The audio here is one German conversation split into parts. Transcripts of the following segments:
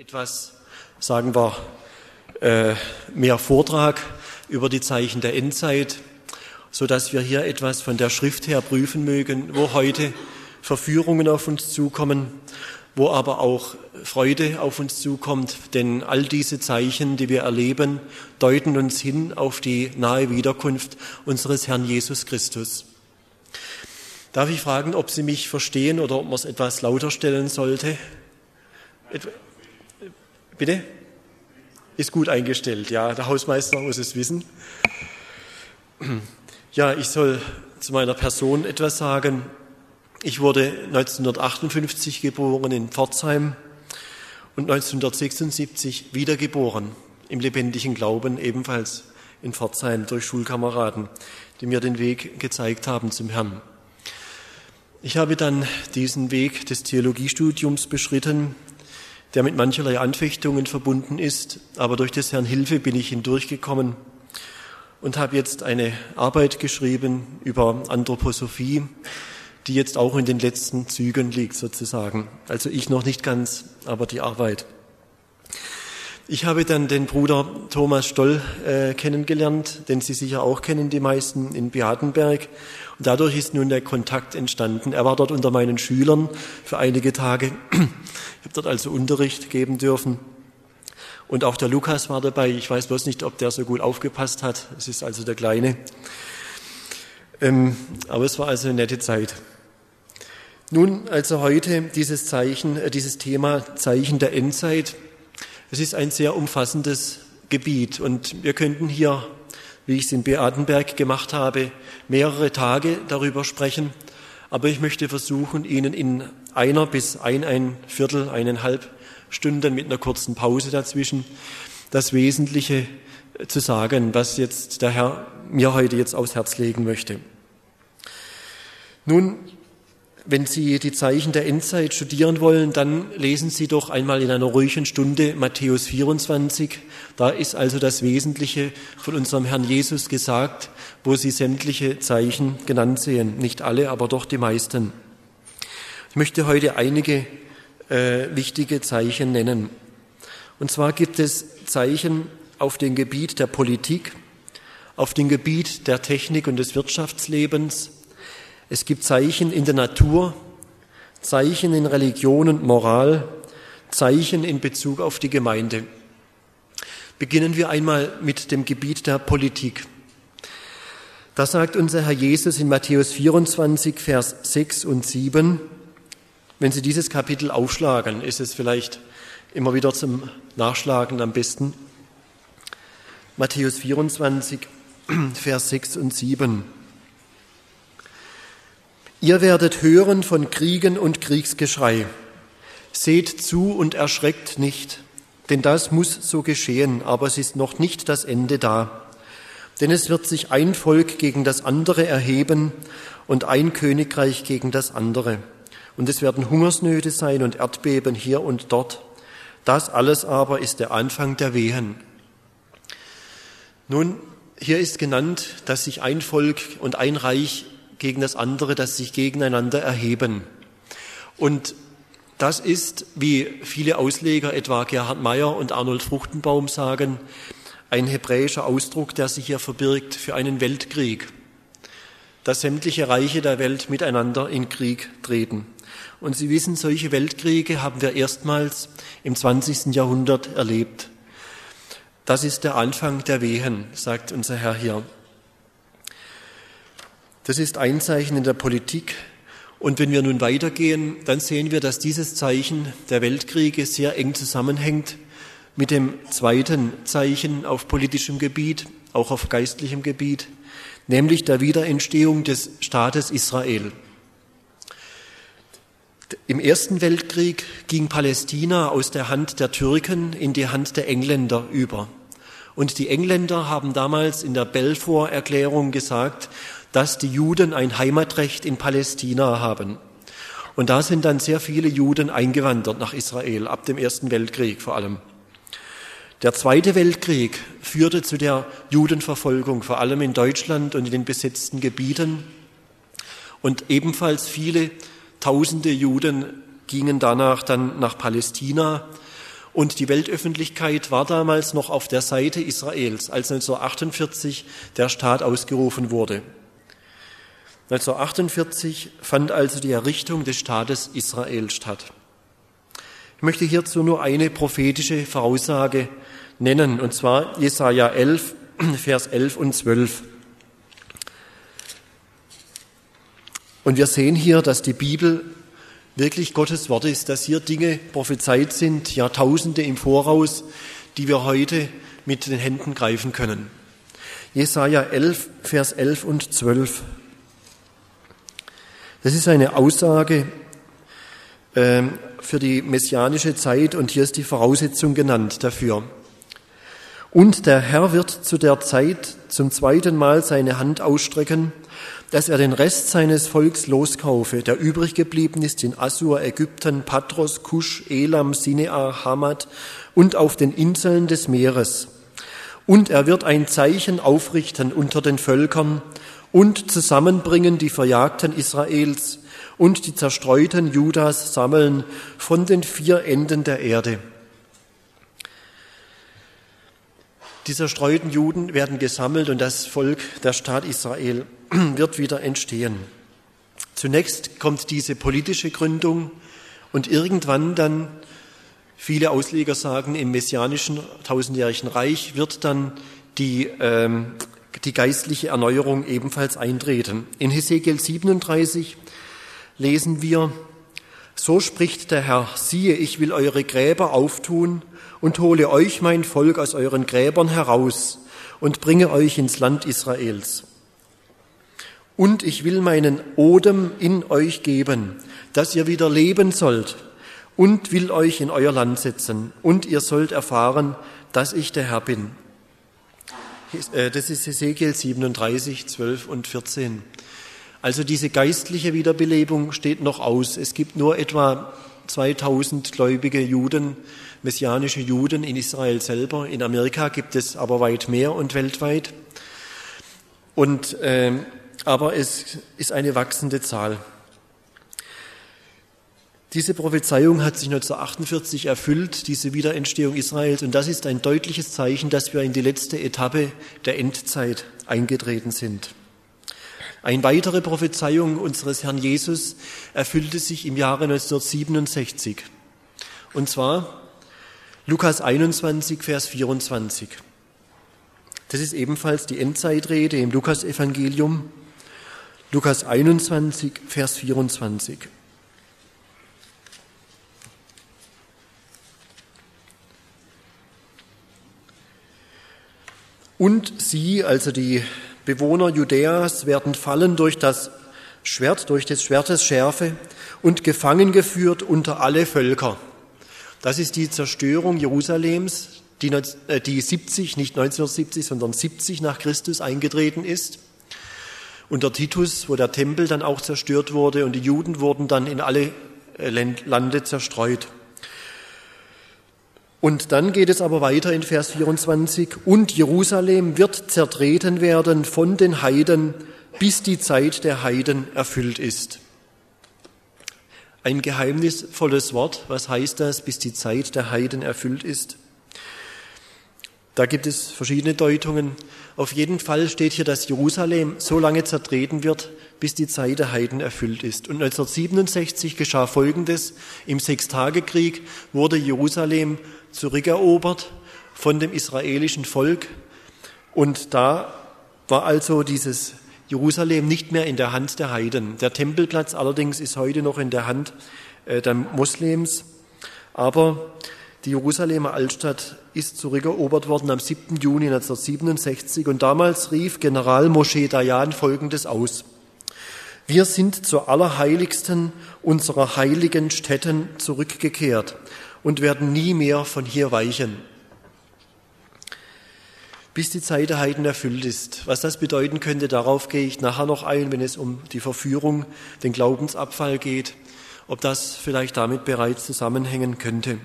etwas, sagen wir, mehr Vortrag über die Zeichen der Endzeit, sodass wir hier etwas von der Schrift her prüfen mögen, wo heute Verführungen auf uns zukommen, wo aber auch Freude auf uns zukommt, denn all diese Zeichen, die wir erleben, deuten uns hin auf die nahe Wiederkunft unseres Herrn Jesus Christus. Darf ich fragen, ob Sie mich verstehen oder ob man es etwas lauter stellen sollte? Bitte? Ist gut eingestellt, ja, der Hausmeister muss es wissen. Ja, ich soll zu meiner Person etwas sagen. Ich wurde 1958 geboren in Pforzheim und 1976 wiedergeboren im lebendigen Glauben, ebenfalls in Pforzheim durch Schulkameraden, die mir den Weg gezeigt haben zum Herrn. Ich habe dann diesen Weg des Theologiestudiums beschritten, der mit mancherlei Anfechtungen verbunden ist, aber durch des Herrn Hilfe bin ich hindurchgekommen und habe jetzt eine Arbeit geschrieben über Anthroposophie, die jetzt auch in den letzten Zügen liegt sozusagen. Also ich noch nicht ganz, aber die Arbeit. Ich habe dann den Bruder Thomas Stoll kennengelernt, den Sie sicher auch kennen, die meisten, in Beatenberg. Und dadurch ist nun der Kontakt entstanden. Er war dort unter meinen Schülern für einige Tage. Ich habe dort also Unterricht geben dürfen. Und auch der Lukas war dabei. Ich weiß bloß nicht, ob der so gut aufgepasst hat. Es ist also der Kleine. Aber es war also eine nette Zeit. Nun, also heute dieses Thema Zeichen der Endzeit. Es ist ein sehr umfassendes Gebiet und wir könnten hier, wie ich es in Beatenberg gemacht habe, mehrere Tage darüber sprechen. Aber ich möchte versuchen, Ihnen in einer bis eineinhalb Stunden mit einer kurzen Pause dazwischen das Wesentliche zu sagen, was jetzt der Herr mir heute jetzt aufs Herz legen möchte. Nun, wenn Sie die Zeichen der Endzeit studieren wollen, dann lesen Sie doch einmal in einer ruhigen Stunde Matthäus 24. Da ist also das Wesentliche von unserem Herrn Jesus gesagt, wo Sie sämtliche Zeichen genannt sehen. Nicht alle, aber doch die meisten. Ich möchte heute einige wichtige Zeichen nennen. Und zwar gibt es Zeichen auf dem Gebiet der Politik, auf dem Gebiet der Technik und des Wirtschaftslebens. Es gibt Zeichen in der Natur, Zeichen in Religion und Moral, Zeichen in Bezug auf die Gemeinde. Beginnen wir einmal mit dem Gebiet der Politik. Da sagt unser Herr Jesus in Matthäus 24, Vers 6 und 7, wenn Sie dieses Kapitel aufschlagen, ist es vielleicht immer wieder zum Nachschlagen am besten. Matthäus 24, Vers 6 und 7. Ihr werdet hören von Kriegen und Kriegsgeschrei. Seht zu und erschreckt nicht, denn das muss so geschehen, aber es ist noch nicht das Ende da. Denn es wird sich ein Volk gegen das andere erheben und ein Königreich gegen das andere. Und es werden Hungersnöte sein und Erdbeben hier und dort. Das alles aber ist der Anfang der Wehen. Nun, hier ist genannt, dass sich ein Volk und ein Reich gegen das andere, das sich gegeneinander erheben. Und das ist, wie viele Ausleger, etwa Gerhard Meyer und Arnold Fruchtenbaum sagen, ein hebräischer Ausdruck, der sich hier verbirgt für einen Weltkrieg, dass sämtliche Reiche der Welt miteinander in Krieg treten. Und Sie wissen, solche Weltkriege haben wir erstmals im 20. Jahrhundert erlebt. Das ist der Anfang der Wehen, sagt unser Herr hier. Das ist ein Zeichen in der Politik. Und wenn wir nun weitergehen, dann sehen wir, dass dieses Zeichen der Weltkriege sehr eng zusammenhängt mit dem zweiten Zeichen auf politischem Gebiet, auch auf geistlichem Gebiet, nämlich der Wiederentstehung des Staates Israel. Im Ersten Weltkrieg ging Palästina aus der Hand der Türken in die Hand der Engländer über. Und die Engländer haben damals in der Balfour-Erklärung gesagt, dass die Juden ein Heimatrecht in Palästina haben. Und da sind dann sehr viele Juden eingewandert nach Israel, ab dem Ersten Weltkrieg vor allem. Der Zweite Weltkrieg führte zu der Judenverfolgung, vor allem in Deutschland und in den besetzten Gebieten. Und ebenfalls viele Tausende Juden gingen danach dann nach Palästina Und die Weltöffentlichkeit war damals noch auf der Seite Israels, als 1948 der Staat ausgerufen wurde. 1948 fand also die Errichtung des Staates Israel statt. Ich möchte hierzu nur eine prophetische Voraussage nennen, und zwar Jesaja 11, Vers 11 und 12. Und wir sehen hier, dass die Bibel wirklich Gottes Wort ist, dass hier Dinge prophezeit sind, Jahrtausende im Voraus, die wir heute mit den Händen greifen können. Jesaja 11, Vers 11 und 12. Das ist eine Aussage für die messianische Zeit, und hier ist die Voraussetzung genannt dafür. Und der Herr wird zu der Zeit zum zweiten Mal seine Hand ausstrecken, dass er den Rest seines Volks loskaufe, der übrig geblieben ist in Assur, Ägypten, Patros, Kusch, Elam, Sinear, Hamad und auf den Inseln des Meeres. Und er wird ein Zeichen aufrichten unter den Völkern und zusammenbringen die Verjagten Israels und die zerstreuten Judas sammeln von den 4 Enden der Erde. Die zerstreuten Juden werden gesammelt und das Volk, der Staat Israel, wird wieder entstehen. Zunächst kommt diese politische Gründung und irgendwann dann, viele Ausleger sagen, im messianischen 1000-jährigen Reich wird dann die geistliche Erneuerung ebenfalls eintreten. In Hesekiel 37 lesen wir: So spricht der Herr, siehe, ich will eure Gräber auftun und hole euch, mein Volk, aus euren Gräbern heraus und bringe euch ins Land Israels. Und ich will meinen Odem in euch geben, dass ihr wieder leben sollt, und will euch in euer Land setzen, und ihr sollt erfahren, dass ich der Herr bin. Das ist Hesekiel 37, 12 und 14. Also diese geistliche Wiederbelebung steht noch aus. Es gibt nur etwa 2000 gläubige Juden, messianische Juden in Israel selber. In Amerika gibt es aber weit mehr und weltweit. Aber es ist eine wachsende Zahl. Diese Prophezeiung hat sich 1948 erfüllt, diese Wiederentstehung Israels, und das ist ein deutliches Zeichen, dass wir in die letzte Etappe der Endzeit eingetreten sind. Eine weitere Prophezeiung unseres Herrn Jesus erfüllte sich im Jahre 1967, und zwar Lukas 21, Vers 24. Das ist ebenfalls die Endzeitrede im Lukasevangelium, Lukas 21, Vers 24. Und sie, also die Bewohner Judäas, werden fallen durch das Schwert, durch des Schwertes Schärfe und gefangen geführt unter alle Völker. Das ist die Zerstörung Jerusalems, die 70, nicht 1970, sondern 70 nach Christus eingetreten ist. Unter Titus, wo der Tempel dann auch zerstört wurde, und die Juden wurden dann in alle Lande zerstreut. Und dann geht es aber weiter in Vers 24. Und Jerusalem wird zertreten werden von den Heiden, bis die Zeit der Heiden erfüllt ist. Ein geheimnisvolles Wort. Was heißt das, bis die Zeit der Heiden erfüllt ist? Da gibt es verschiedene Deutungen. Auf jeden Fall steht hier, dass Jerusalem so lange zertreten wird, bis die Zeit der Heiden erfüllt ist. Und 1967 geschah Folgendes. Im Sechstagekrieg wurde Jerusalem zurückerobert von dem israelischen Volk. Und da war also dieses Jerusalem nicht mehr in der Hand der Heiden. Der Tempelplatz allerdings ist heute noch in der Hand der Moslems. Aber die Jerusalemer Altstadt ist zurückerobert worden am 7. Juni 1967. Und damals rief General Moshe Dayan Folgendes aus: Wir sind zur allerheiligsten unserer heiligen Stätten zurückgekehrt und werden nie mehr von hier weichen. Bis die Zeit der Heiden erfüllt ist. Was das bedeuten könnte, darauf gehe ich nachher noch ein, wenn es um die Verführung, den Glaubensabfall geht, ob das vielleicht damit bereits zusammenhängen könnte.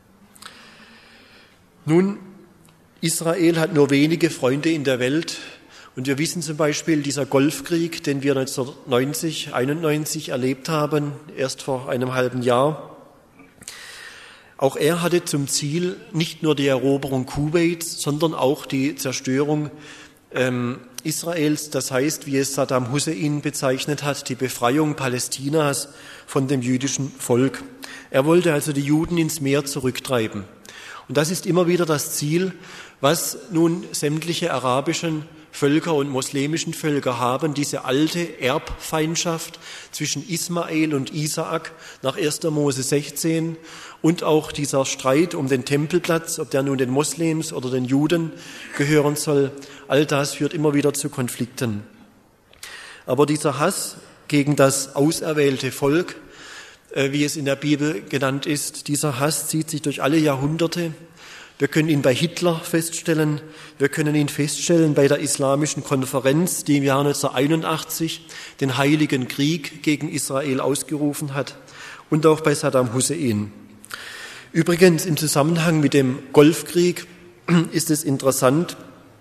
Nun, Israel hat nur wenige Freunde in der Welt, und wir wissen zum Beispiel, dieser Golfkrieg, den wir 1991 erlebt haben, erst vor einem halben Jahr, Auch er hatte zum Ziel nicht nur die Eroberung Kuwaits, sondern auch die Zerstörung Israels, das heißt, wie es Saddam Hussein bezeichnet hat, die Befreiung Palästinas von dem jüdischen Volk. Er wollte also die Juden ins Meer zurücktreiben. Und das ist immer wieder das Ziel, was nun sämtliche arabischen Völker und muslimischen Völker haben, diese alte Erbfeindschaft zwischen Ismael und Isaak nach 1. Mose 16 und auch dieser Streit um den Tempelplatz, ob der nun den Moslems oder den Juden gehören soll, all das führt immer wieder zu Konflikten. Aber dieser Hass gegen das auserwählte Volk, wie es in der Bibel genannt ist, dieser Hass zieht sich durch alle Jahrhunderte. Wir können ihn bei Hitler feststellen, wir können ihn feststellen bei der Islamischen Konferenz, die im Jahr 1981 den Heiligen Krieg gegen Israel ausgerufen hat, und auch bei Saddam Hussein. Übrigens im Zusammenhang mit dem Golfkrieg ist es interessant,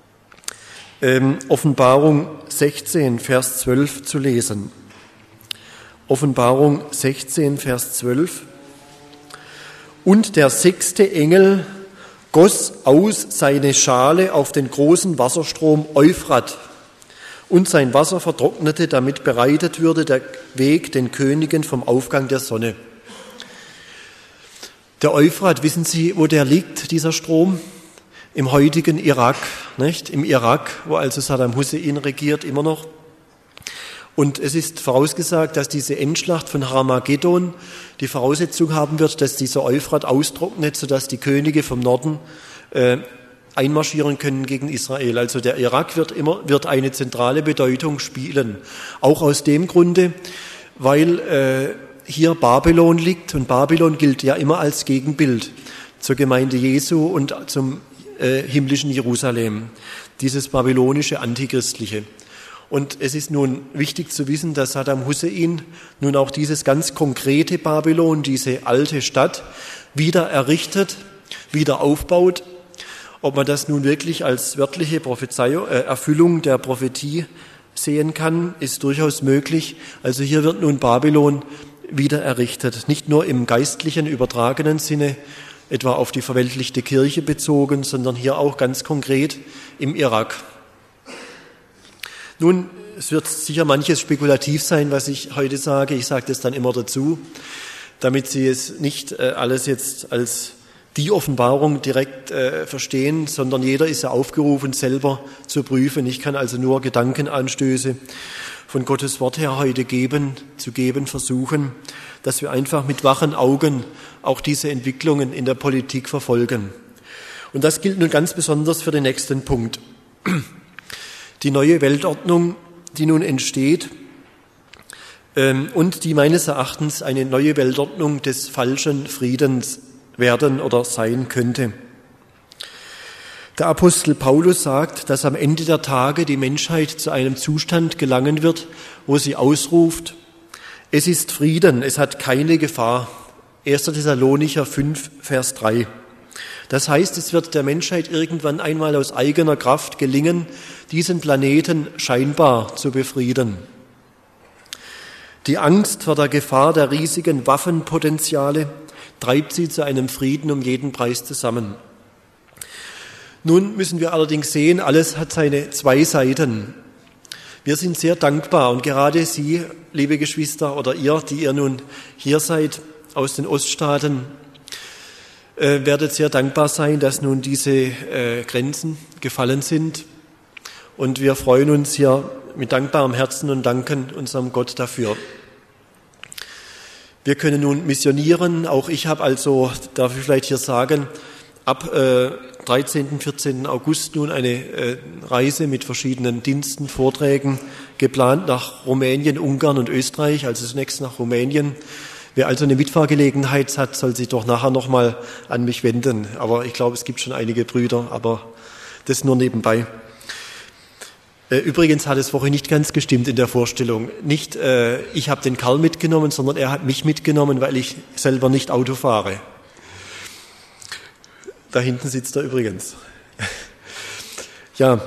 Offenbarung 16, Vers 12 zu lesen. Offenbarung 16, Vers 12. Und der 6. Engel goss aus seine Schale auf den großen Wasserstrom Euphrat, und sein Wasser vertrocknete, damit bereitet würde der Weg den Königen vom Aufgang der Sonne. Der Euphrat, wissen Sie, wo der liegt, dieser Strom? Im heutigen Irak, nicht? Im Irak, wo also Saddam Hussein regiert, immer noch. Und es ist vorausgesagt, dass diese Endschlacht von Armageddon die Voraussetzung haben wird, dass dieser Euphrat austrocknet, sodass die Könige vom Norden einmarschieren können gegen Israel. Also der Irak wird eine zentrale Bedeutung spielen. Auch aus dem Grunde, weil hier Babylon liegt, und Babylon gilt ja immer als Gegenbild zur Gemeinde Jesu und zum himmlischen Jerusalem, dieses babylonische Antichristliche. Und es ist nun wichtig zu wissen, dass Saddam Hussein nun auch dieses ganz konkrete Babylon, diese alte Stadt, wieder errichtet, wieder aufbaut. Ob man das nun wirklich als wörtliche Erfüllung der Prophetie sehen kann, ist durchaus möglich. Also hier wird nun Babylon wieder errichtet, nicht nur im geistlichen, übertragenen Sinne, etwa auf die verweltlichte Kirche bezogen, sondern hier auch ganz konkret im Irak. Nun, es wird sicher manches spekulativ sein, was ich heute sage. Ich sage das dann immer dazu, damit Sie es nicht alles jetzt als die Offenbarung direkt verstehen, sondern jeder ist ja aufgerufen, selber zu prüfen. Ich kann also nur Gedankenanstöße von Gottes Wort her heute zu geben versuchen, dass wir einfach mit wachen Augen auch diese Entwicklungen in der Politik verfolgen. Und das gilt nun ganz besonders für den nächsten Punkt. Die neue Weltordnung, die nun entsteht und die meines Erachtens eine neue Weltordnung des falschen Friedens werden oder sein könnte. Der Apostel Paulus sagt, dass am Ende der Tage die Menschheit zu einem Zustand gelangen wird, wo sie ausruft, es ist Frieden, es hat keine Gefahr. 1. Thessalonicher 5, Vers 3. Das heißt, es wird der Menschheit irgendwann einmal aus eigener Kraft gelingen, diesen Planeten scheinbar zu befrieden. Die Angst vor der Gefahr der riesigen Waffenpotenziale treibt sie zu einem Frieden um jeden Preis zusammen. Nun müssen wir allerdings sehen, alles hat seine zwei Seiten. Wir sind sehr dankbar und gerade Sie, liebe Geschwister, oder ihr, die ihr nun hier seid aus den Oststaaten, werdet sehr dankbar sein, dass nun diese Grenzen gefallen sind. Und wir freuen uns hier mit dankbarem Herzen und danken unserem Gott dafür. Wir können nun missionieren. Auch ich habe also, darf ich vielleicht hier sagen, ab 13., 14. August nun eine Reise mit verschiedenen Diensten, Vorträgen geplant nach Rumänien, Ungarn und Österreich, also zunächst nach Rumänien. Wer also eine Mitfahrgelegenheit hat, soll sich doch nachher nochmal an mich wenden. Aber ich glaube, es gibt schon einige Brüder, aber das nur nebenbei. Übrigens hat es vorhin nicht ganz gestimmt in der Vorstellung. Nicht ich habe den Karl mitgenommen, sondern er hat mich mitgenommen, weil ich selber nicht Auto fahre. Da hinten sitzt er übrigens. Ja,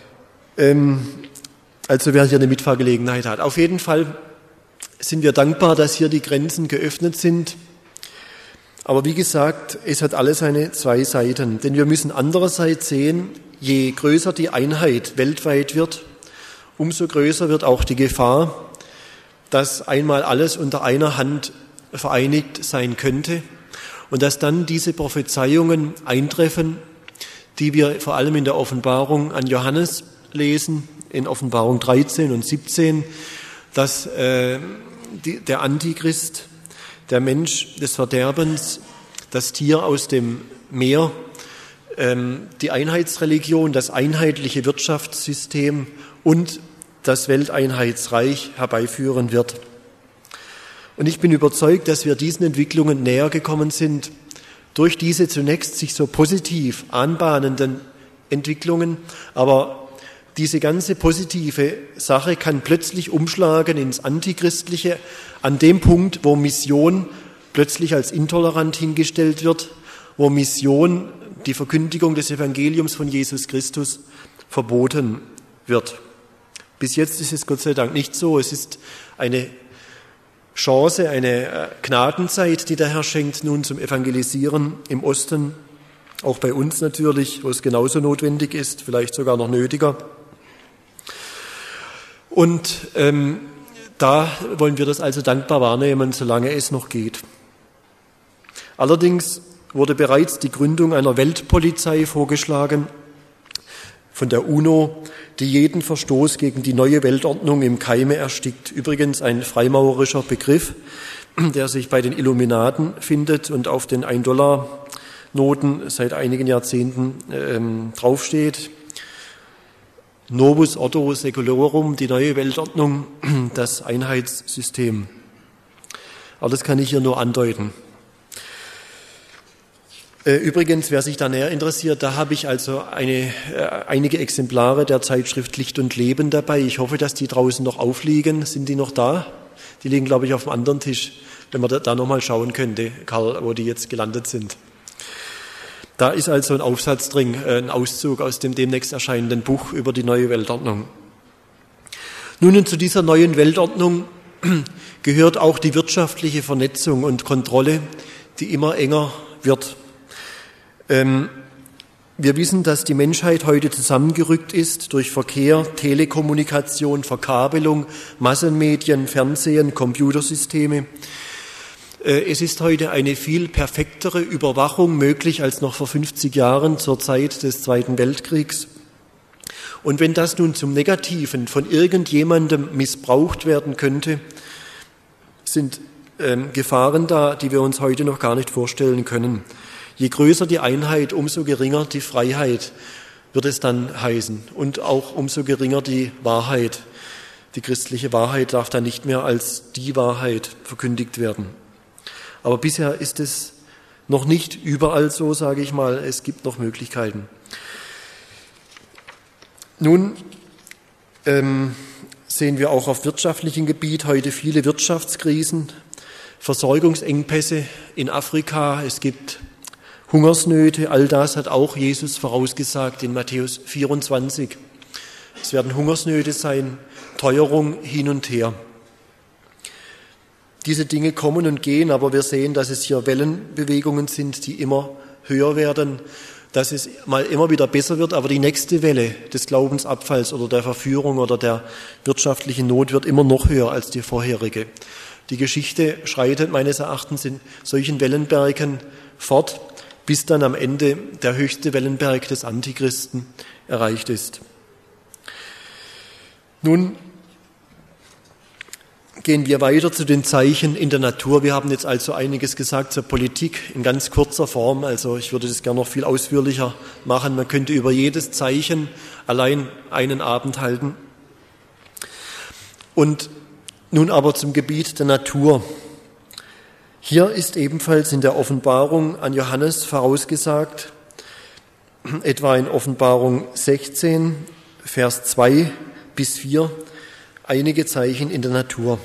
also wer hier eine Mitfahrgelegenheit hat. Auf jeden Fall sind wir dankbar, dass hier die Grenzen geöffnet sind. Aber wie gesagt, es hat alles seine zwei Seiten. Denn wir müssen andererseits sehen, je größer die Einheit weltweit wird, umso größer wird auch die Gefahr, dass einmal alles unter einer Hand vereinigt sein könnte und dass dann diese Prophezeiungen eintreffen, die wir vor allem in der Offenbarung an Johannes lesen, in Offenbarung 13 und 17, dass der Antichrist, der Mensch des Verderbens, das Tier aus dem Meer, die Einheitsreligion, das einheitliche Wirtschaftssystem und das Welteinheitsreich herbeiführen wird. Und ich bin überzeugt, dass wir diesen Entwicklungen näher gekommen sind durch diese zunächst sich so positiv anbahnenden Entwicklungen, aber diese ganze positive Sache kann plötzlich umschlagen ins Antichristliche an dem Punkt, wo Mission plötzlich als intolerant hingestellt wird, wo Mission, die Verkündigung des Evangeliums von Jesus Christus, verboten wird. Bis jetzt ist es Gott sei Dank nicht so. Es ist eine Chance, eine Gnadenzeit, die der Herr schenkt nun zum Evangelisieren im Osten, auch bei uns natürlich, wo es genauso notwendig ist, vielleicht sogar noch nötiger. Und da wollen wir das also dankbar wahrnehmen, solange es noch geht. Allerdings wurde bereits die Gründung einer Weltpolizei vorgeschlagen von der UNO, die jeden Verstoß gegen die neue Weltordnung im Keime erstickt. Übrigens ein freimaurerischer Begriff, der sich bei den Illuminaten findet und auf den 1-Dollar-Noten seit einigen Jahrzehnten draufsteht. Novus Ordo Secularum, die neue Weltordnung, das Einheitssystem. Aber das kann ich hier nur andeuten. Übrigens, wer sich da näher interessiert, da habe ich also einige Exemplare der Zeitschrift Licht und Leben dabei. Ich hoffe, dass die draußen noch aufliegen. Sind die noch da? Die liegen, glaube ich, auf dem anderen Tisch, wenn man da nochmal schauen könnte, Karl, wo die jetzt gelandet sind. Da ist also ein Aufsatz drin, ein Auszug aus dem demnächst erscheinenden Buch über die neue Weltordnung. Nun, und zu dieser neuen Weltordnung gehört auch die wirtschaftliche Vernetzung und Kontrolle, die immer enger wird. Wir wissen, dass die Menschheit heute zusammengerückt ist durch Verkehr, Telekommunikation, Verkabelung, Massenmedien, Fernsehen, Computersysteme. Es ist heute eine viel perfektere Überwachung möglich als noch vor 50 Jahren zur Zeit des Zweiten Weltkriegs. Und wenn das nun zum Negativen von irgendjemandem missbraucht werden könnte, sind Gefahren da, die wir uns heute noch gar nicht vorstellen können. Je größer die Einheit, umso geringer die Freiheit wird es dann heißen und auch umso geringer die Wahrheit. Die christliche Wahrheit darf dann nicht mehr als die Wahrheit verkündigt werden. Aber bisher ist es noch nicht überall so, sage ich mal. Es gibt noch Möglichkeiten. Nun sehen wir auch auf wirtschaftlichem Gebiet heute viele Wirtschaftskrisen, Versorgungsengpässe in Afrika. Es gibt Hungersnöte. All das hat auch Jesus vorausgesagt in Matthäus 24. Es werden Hungersnöte sein, Teuerung hin und her. Diese Dinge kommen und gehen, aber wir sehen, dass es hier Wellenbewegungen sind, die immer höher werden, dass es mal immer wieder besser wird, aber die nächste Welle des Glaubensabfalls oder der Verführung oder der wirtschaftlichen Not wird immer noch höher als die vorherige. Die Geschichte schreitet meines Erachtens in solchen Wellenbergen fort, bis dann am Ende der höchste Wellenberg des Antichristen erreicht ist. Nun gehen wir weiter zu den Zeichen in der Natur. Wir haben jetzt also einiges gesagt zur Politik in ganz kurzer Form. Also ich würde das gerne noch viel ausführlicher machen. Man könnte über jedes Zeichen allein einen Abend halten. Und nun aber zum Gebiet der Natur. Hier ist ebenfalls in der Offenbarung an Johannes vorausgesagt, etwa in Offenbarung 16, Vers 2 bis 4, einige Zeichen in der Natur.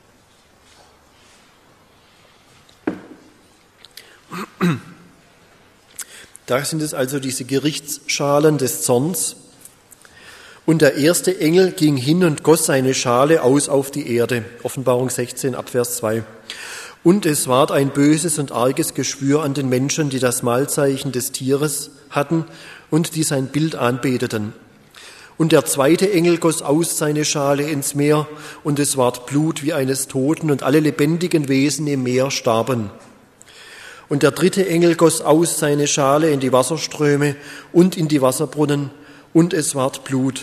Da sind es also diese Gerichtsschalen des Zorns. Und der erste Engel ging hin und goss seine Schale aus auf die Erde. Offenbarung 16, Abvers 2. Und es ward ein böses und arges Geschwür an den Menschen, die das Mahlzeichen des Tieres hatten und die sein Bild anbeteten. Und der zweite Engel goss aus seine Schale ins Meer, und es ward Blut wie eines Toten, und alle lebendigen Wesen im Meer starben. Und der dritte Engel goss aus seine Schale in die Wasserströme und in die Wasserbrunnen, und es ward Blut.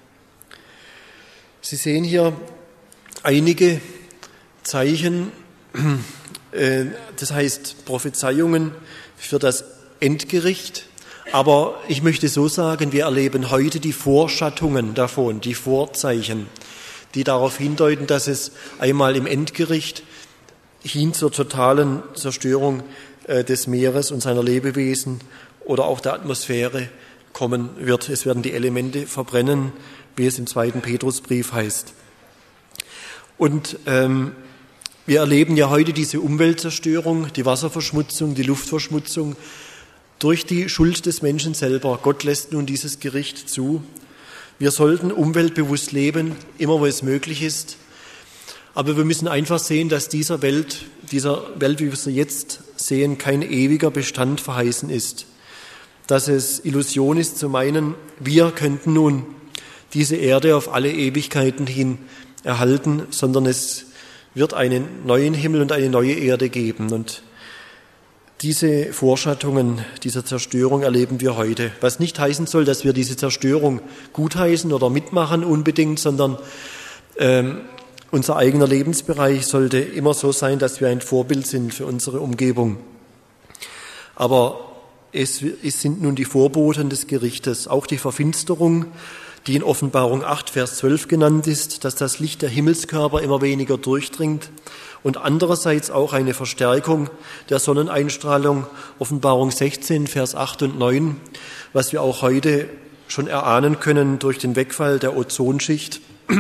Sie sehen hier einige Zeichen, das heißt Prophezeiungen für das Endgericht. Aber ich möchte so sagen, wir erleben heute die Vorschattungen davon, die Vorzeichen, die darauf hindeuten, dass es einmal im Endgericht hin zur totalen Zerstörung des Meeres und seiner Lebewesen oder auch der Atmosphäre kommen wird. Es werden die Elemente verbrennen, wie es im 2. Petrusbrief heißt. Und wir erleben ja heute diese Umweltzerstörung, die Wasserverschmutzung, die Luftverschmutzung durch die Schuld des Menschen selber. Gott lässt nun dieses Gericht zu. Wir sollten umweltbewusst leben, immer wo es möglich ist. Aber wir müssen einfach sehen, dass dieser Welt, wie wir sie jetzt sehen, kein ewiger Bestand verheißen ist. Dass es Illusion ist zu meinen, wir könnten nun diese Erde auf alle Ewigkeiten hin erhalten, sondern es wird einen neuen Himmel und eine neue Erde geben. Und diese Vorschattungen dieser Zerstörung erleben wir heute. Was nicht heißen soll, dass wir diese Zerstörung gutheißen oder mitmachen unbedingt, sondern unser eigener Lebensbereich sollte immer so sein, dass wir ein Vorbild sind für unsere Umgebung. Aber es sind nun die Vorboten des Gerichtes, auch die Verfinsterung, die in Offenbarung 8, Vers 12 genannt ist, dass das Licht der Himmelskörper immer weniger durchdringt, und andererseits auch eine Verstärkung der Sonneneinstrahlung, Offenbarung 16, Vers 8 und 9, was wir auch heute schon erahnen können durch den Wegfall der Ozonschicht,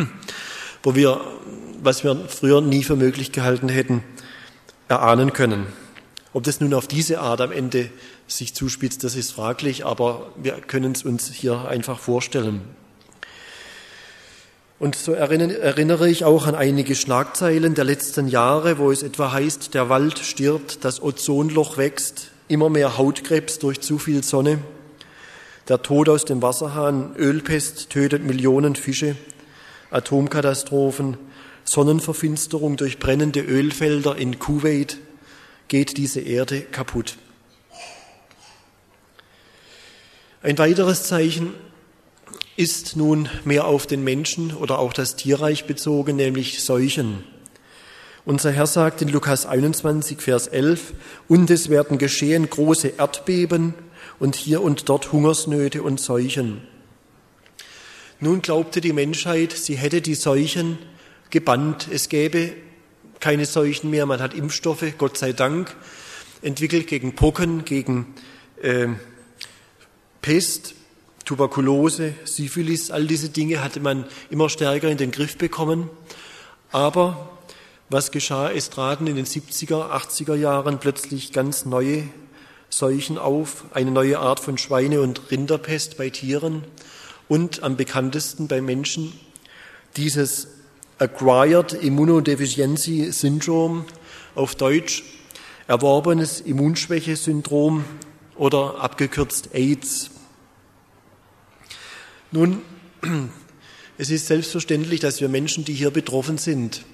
was wir früher nie für möglich gehalten hätten, erahnen können. Ob das nun auf diese Art am Ende sich zuspitzt, das ist fraglich, aber wir können es uns hier einfach vorstellen. Und so erinnere ich auch an einige Schlagzeilen der letzten Jahre, wo es etwa heißt, der Wald stirbt, das Ozonloch wächst, immer mehr Hautkrebs durch zu viel Sonne, der Tod aus dem Wasserhahn, Ölpest tötet Millionen Fische, Atomkatastrophen, Sonnenverfinsterung durch brennende Ölfelder in Kuwait, geht diese Erde kaputt. Ein weiteres Zeichen ist nun mehr auf den Menschen oder auch das Tierreich bezogen, nämlich Seuchen. Unser Herr sagt in Lukas 21, Vers 11, und es werden geschehen große Erdbeben und hier und dort Hungersnöte und Seuchen. Nun glaubte die Menschheit, sie hätte die Seuchen gebannt. Es gäbe keine Seuchen mehr. Man hat Impfstoffe, Gott sei Dank, entwickelt gegen Pocken, gegen Pest, Tuberkulose, Syphilis, all diese Dinge hatte man immer stärker in den Griff bekommen. Aber was geschah? Es traten in den 70er, 80er Jahren plötzlich ganz neue Seuchen auf, eine neue Art von Schweine- und Rinderpest bei Tieren und am bekanntesten bei Menschen dieses Acquired Immunodeficiency Syndrome, auf Deutsch erworbenes Immunschwäche-Syndrom oder abgekürzt AIDS. Nun, es ist selbstverständlich, dass wir Menschen, die hier betroffen sind,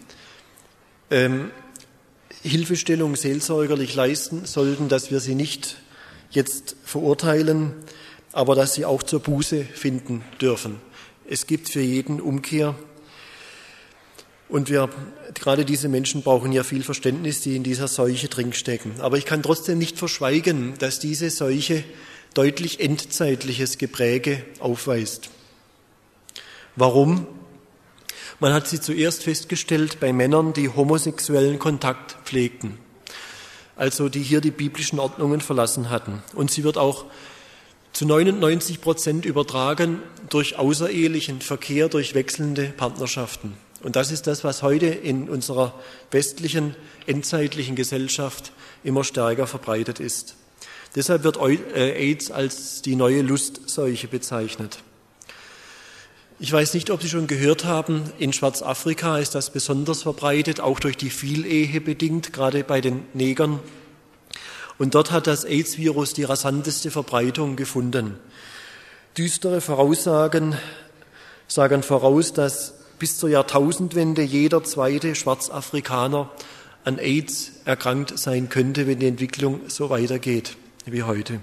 Hilfestellung seelsorgerlich leisten sollten, dass wir sie nicht jetzt verurteilen, aber dass sie auch zur Buße finden dürfen. Es gibt für jeden Umkehr. Und gerade diese Menschen brauchen ja viel Verständnis, die in dieser Seuche drinstecken. Aber ich kann trotzdem nicht verschweigen, dass diese Seuche deutlich endzeitliches Gepräge aufweist. Warum? Man hat sie zuerst festgestellt bei Männern, die homosexuellen Kontakt pflegten, also die hier die biblischen Ordnungen verlassen hatten. Und sie wird auch zu 99% übertragen durch außerehelichen Verkehr, durch wechselnde Partnerschaften. Und das ist das, was heute in unserer westlichen, endzeitlichen Gesellschaft immer stärker verbreitet ist. Deshalb wird AIDS als die neue Lustseuche bezeichnet. Ich weiß nicht, ob Sie schon gehört haben, in Schwarzafrika ist das besonders verbreitet, auch durch die Vielehe bedingt, gerade bei den Negern. Und dort hat das AIDS-Virus die rasanteste Verbreitung gefunden. Düstere Voraussagen sagen voraus, dass bis zur Jahrtausendwende jeder zweite Schwarzafrikaner an AIDS erkrankt sein könnte, wenn die Entwicklung so weitergeht wie heute.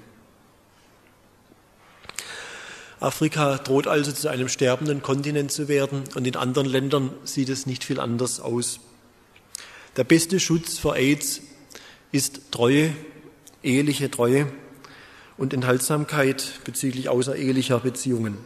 Afrika droht also zu einem sterbenden Kontinent zu werden und in anderen Ländern sieht es nicht viel anders aus. Der beste Schutz vor AIDS ist Treue, eheliche Treue und Enthaltsamkeit bezüglich außerehelicher Beziehungen,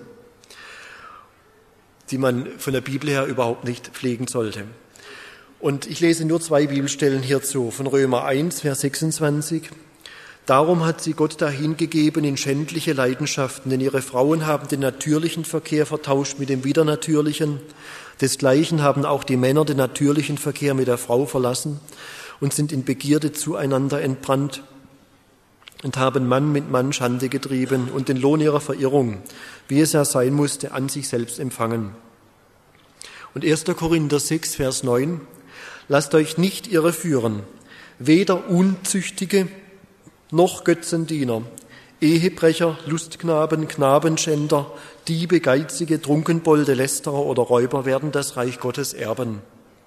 die man von der Bibel her überhaupt nicht pflegen sollte. Und ich lese nur 2 Bibelstellen hierzu, von Römer 1, Vers 26. Darum hat sie Gott dahingegeben in schändliche Leidenschaften, denn ihre Frauen haben den natürlichen Verkehr vertauscht mit dem widernatürlichen. Desgleichen haben auch die Männer den natürlichen Verkehr mit der Frau verlassen und sind in Begierde zueinander entbrannt und haben Mann mit Mann Schande getrieben und den Lohn ihrer Verirrung, wie es ja sein musste, an sich selbst empfangen. Und 1. Korinther 6, Vers 9. Lasst euch nicht irreführen, weder Unzüchtige noch Götzendiener, Ehebrecher, Lustknaben, Knabenschänder, Diebe, Geizige, Trunkenbolde, Lästerer oder Räuber werden das Reich Gottes erben.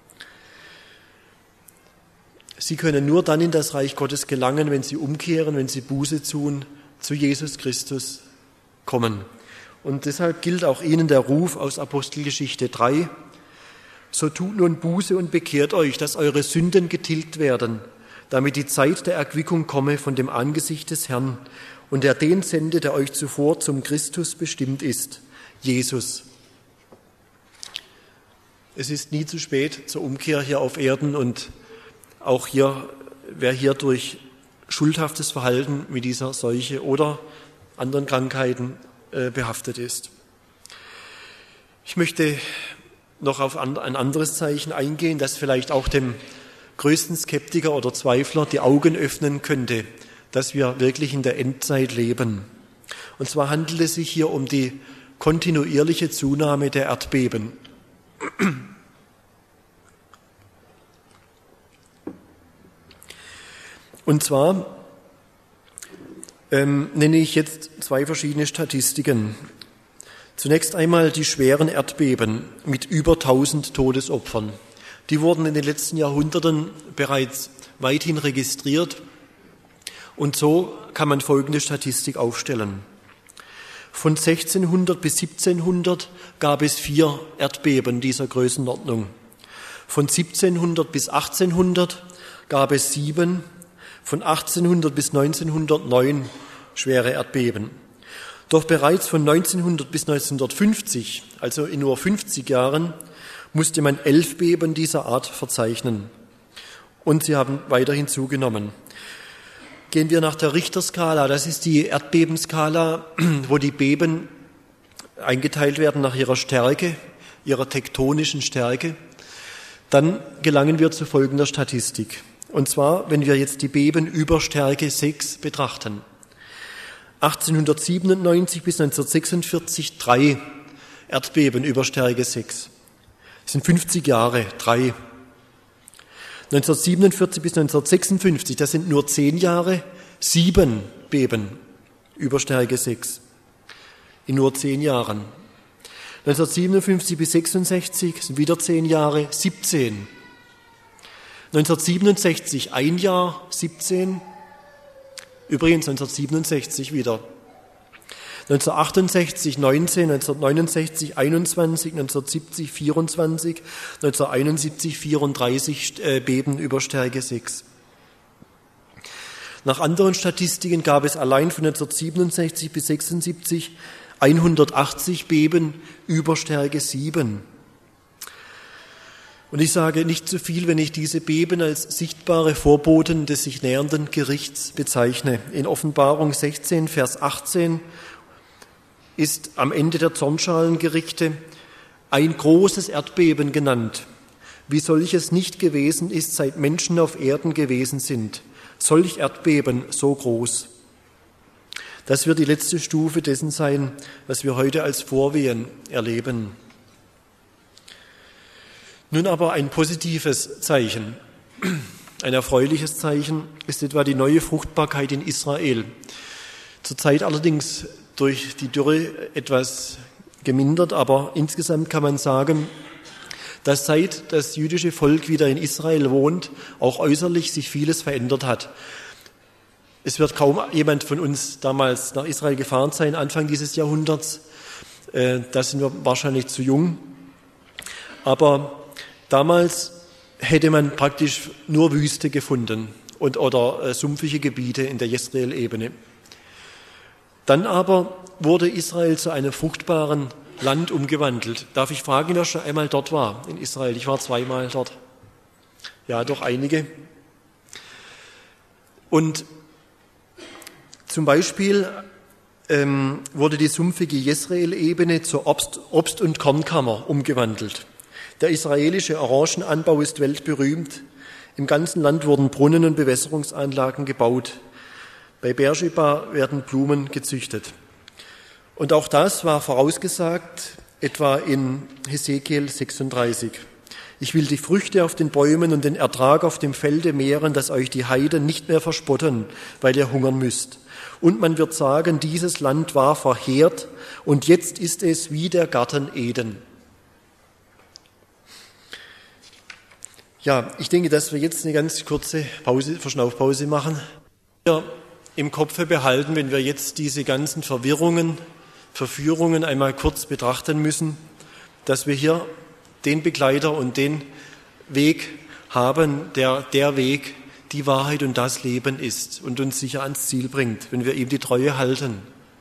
Sie können nur dann in das Reich Gottes gelangen, wenn sie umkehren, wenn sie Buße tun, zu Jesus Christus kommen. Und deshalb gilt auch ihnen der Ruf aus Apostelgeschichte 3, so tut nun Buße und bekehrt euch, dass eure Sünden getilgt werden, damit die Zeit der Erquickung komme von dem Angesicht des Herrn und er den sende, der euch zuvor zum Christus bestimmt ist, Jesus. Es ist nie zu spät zur Umkehr hier auf Erden und auch hier, wer hier durch schuldhaftes Verhalten mit dieser Seuche oder anderen Krankheiten behaftet ist. Ich möchte noch auf ein anderes Zeichen eingehen, das vielleicht auch dem größten Skeptiker oder Zweifler die Augen öffnen könnte, dass wir wirklich in der Endzeit leben. Und zwar handelt es sich hier um die kontinuierliche Zunahme der Erdbeben. Und zwar nenne ich jetzt 2 verschiedene Statistiken. Zunächst einmal die schweren Erdbeben mit über 1000 Todesopfern. Die wurden in den letzten Jahrhunderten bereits weithin registriert. Und so kann man folgende Statistik aufstellen. Von 1600 bis 1700 gab es 4 Erdbeben dieser Größenordnung. Von 1700 bis 1800 gab es 7, von 1800 bis 1909 schwere Erdbeben. Doch bereits von 1900 bis 1950, also in nur 50 Jahren, musste man 11 Beben dieser Art verzeichnen. Und sie haben weiterhin zugenommen. Gehen wir nach der Richterskala, das ist die Erdbebenskala, wo die Beben eingeteilt werden nach ihrer Stärke, ihrer tektonischen Stärke, dann gelangen wir zu folgender Statistik. Und zwar, wenn wir jetzt die Beben über Stärke 6 betrachten. 1897 bis 1946 3 Erdbeben über Stärke 6. Das sind 50 Jahre, 3. 1947 bis 1956, das sind nur 10 Jahre, 7 Beben über Stärke 6. In nur 10 Jahren. 1957 bis 66 sind wieder 10 Jahre, 17. 1967 ein Jahr, 17. Übrigens 1967 wieder. 1968 19, 1969 21, 1970 24, 1971 34 Beben über Stärke 6. Nach anderen Statistiken gab es allein von 1967 bis 76 180 Beben über Stärke 7. Und ich sage nicht zu viel, wenn ich diese Beben als sichtbare Vorboten des sich nähernden Gerichts bezeichne. In Offenbarung 16, Vers 18 ist am Ende der Zornschalengerichte ein großes Erdbeben genannt, wie solches nicht gewesen ist, seit Menschen auf Erden gewesen sind. Solch Erdbeben so groß. Das wird die letzte Stufe dessen sein, was wir heute als Vorwehen erleben. Nun aber ein positives Zeichen, ein erfreuliches Zeichen ist etwa die neue Fruchtbarkeit in Israel. Zurzeit allerdings durch die Dürre etwas gemindert, aber insgesamt kann man sagen, dass seit das jüdische Volk wieder in Israel wohnt, auch äußerlich sich vieles verändert hat. Es wird kaum jemand von uns damals nach Israel gefahren sein, Anfang dieses Jahrhunderts. Da sind wir wahrscheinlich zu jung. Aber damals hätte man praktisch nur Wüste gefunden oder sumpfige Gebiete in der Jezreel-Ebene. Dann aber wurde Israel zu einem fruchtbaren Land umgewandelt. Darf ich fragen, wer schon einmal dort war in Israel? Ich war 2-mal dort. Ja, doch einige. Und zum Beispiel wurde die sumpfige Jezreel-Ebene zur Obst- und Kornkammer umgewandelt. Der israelische Orangenanbau ist weltberühmt. Im ganzen Land wurden Brunnen und Bewässerungsanlagen gebaut. Bei Beersheba werden Blumen gezüchtet. Und auch das war vorausgesagt, etwa in Hesekiel 36. Ich will die Früchte auf den Bäumen und den Ertrag auf dem Felde mehren, dass euch die Heiden nicht mehr verspotten, weil ihr hungern müsst. Und man wird sagen, dieses Land war verheert und jetzt ist es wie der Garten Eden. Ja, ich denke, dass wir jetzt eine ganz kurze Verschnaufpause machen. Wir im Kopfe behalten, wenn wir jetzt diese ganzen Verführungen einmal kurz betrachten müssen, dass wir hier den Begleiter und den Weg haben, der Weg, die Wahrheit und das Leben ist und uns sicher ans Ziel bringt, wenn wir ihm die Treue halten.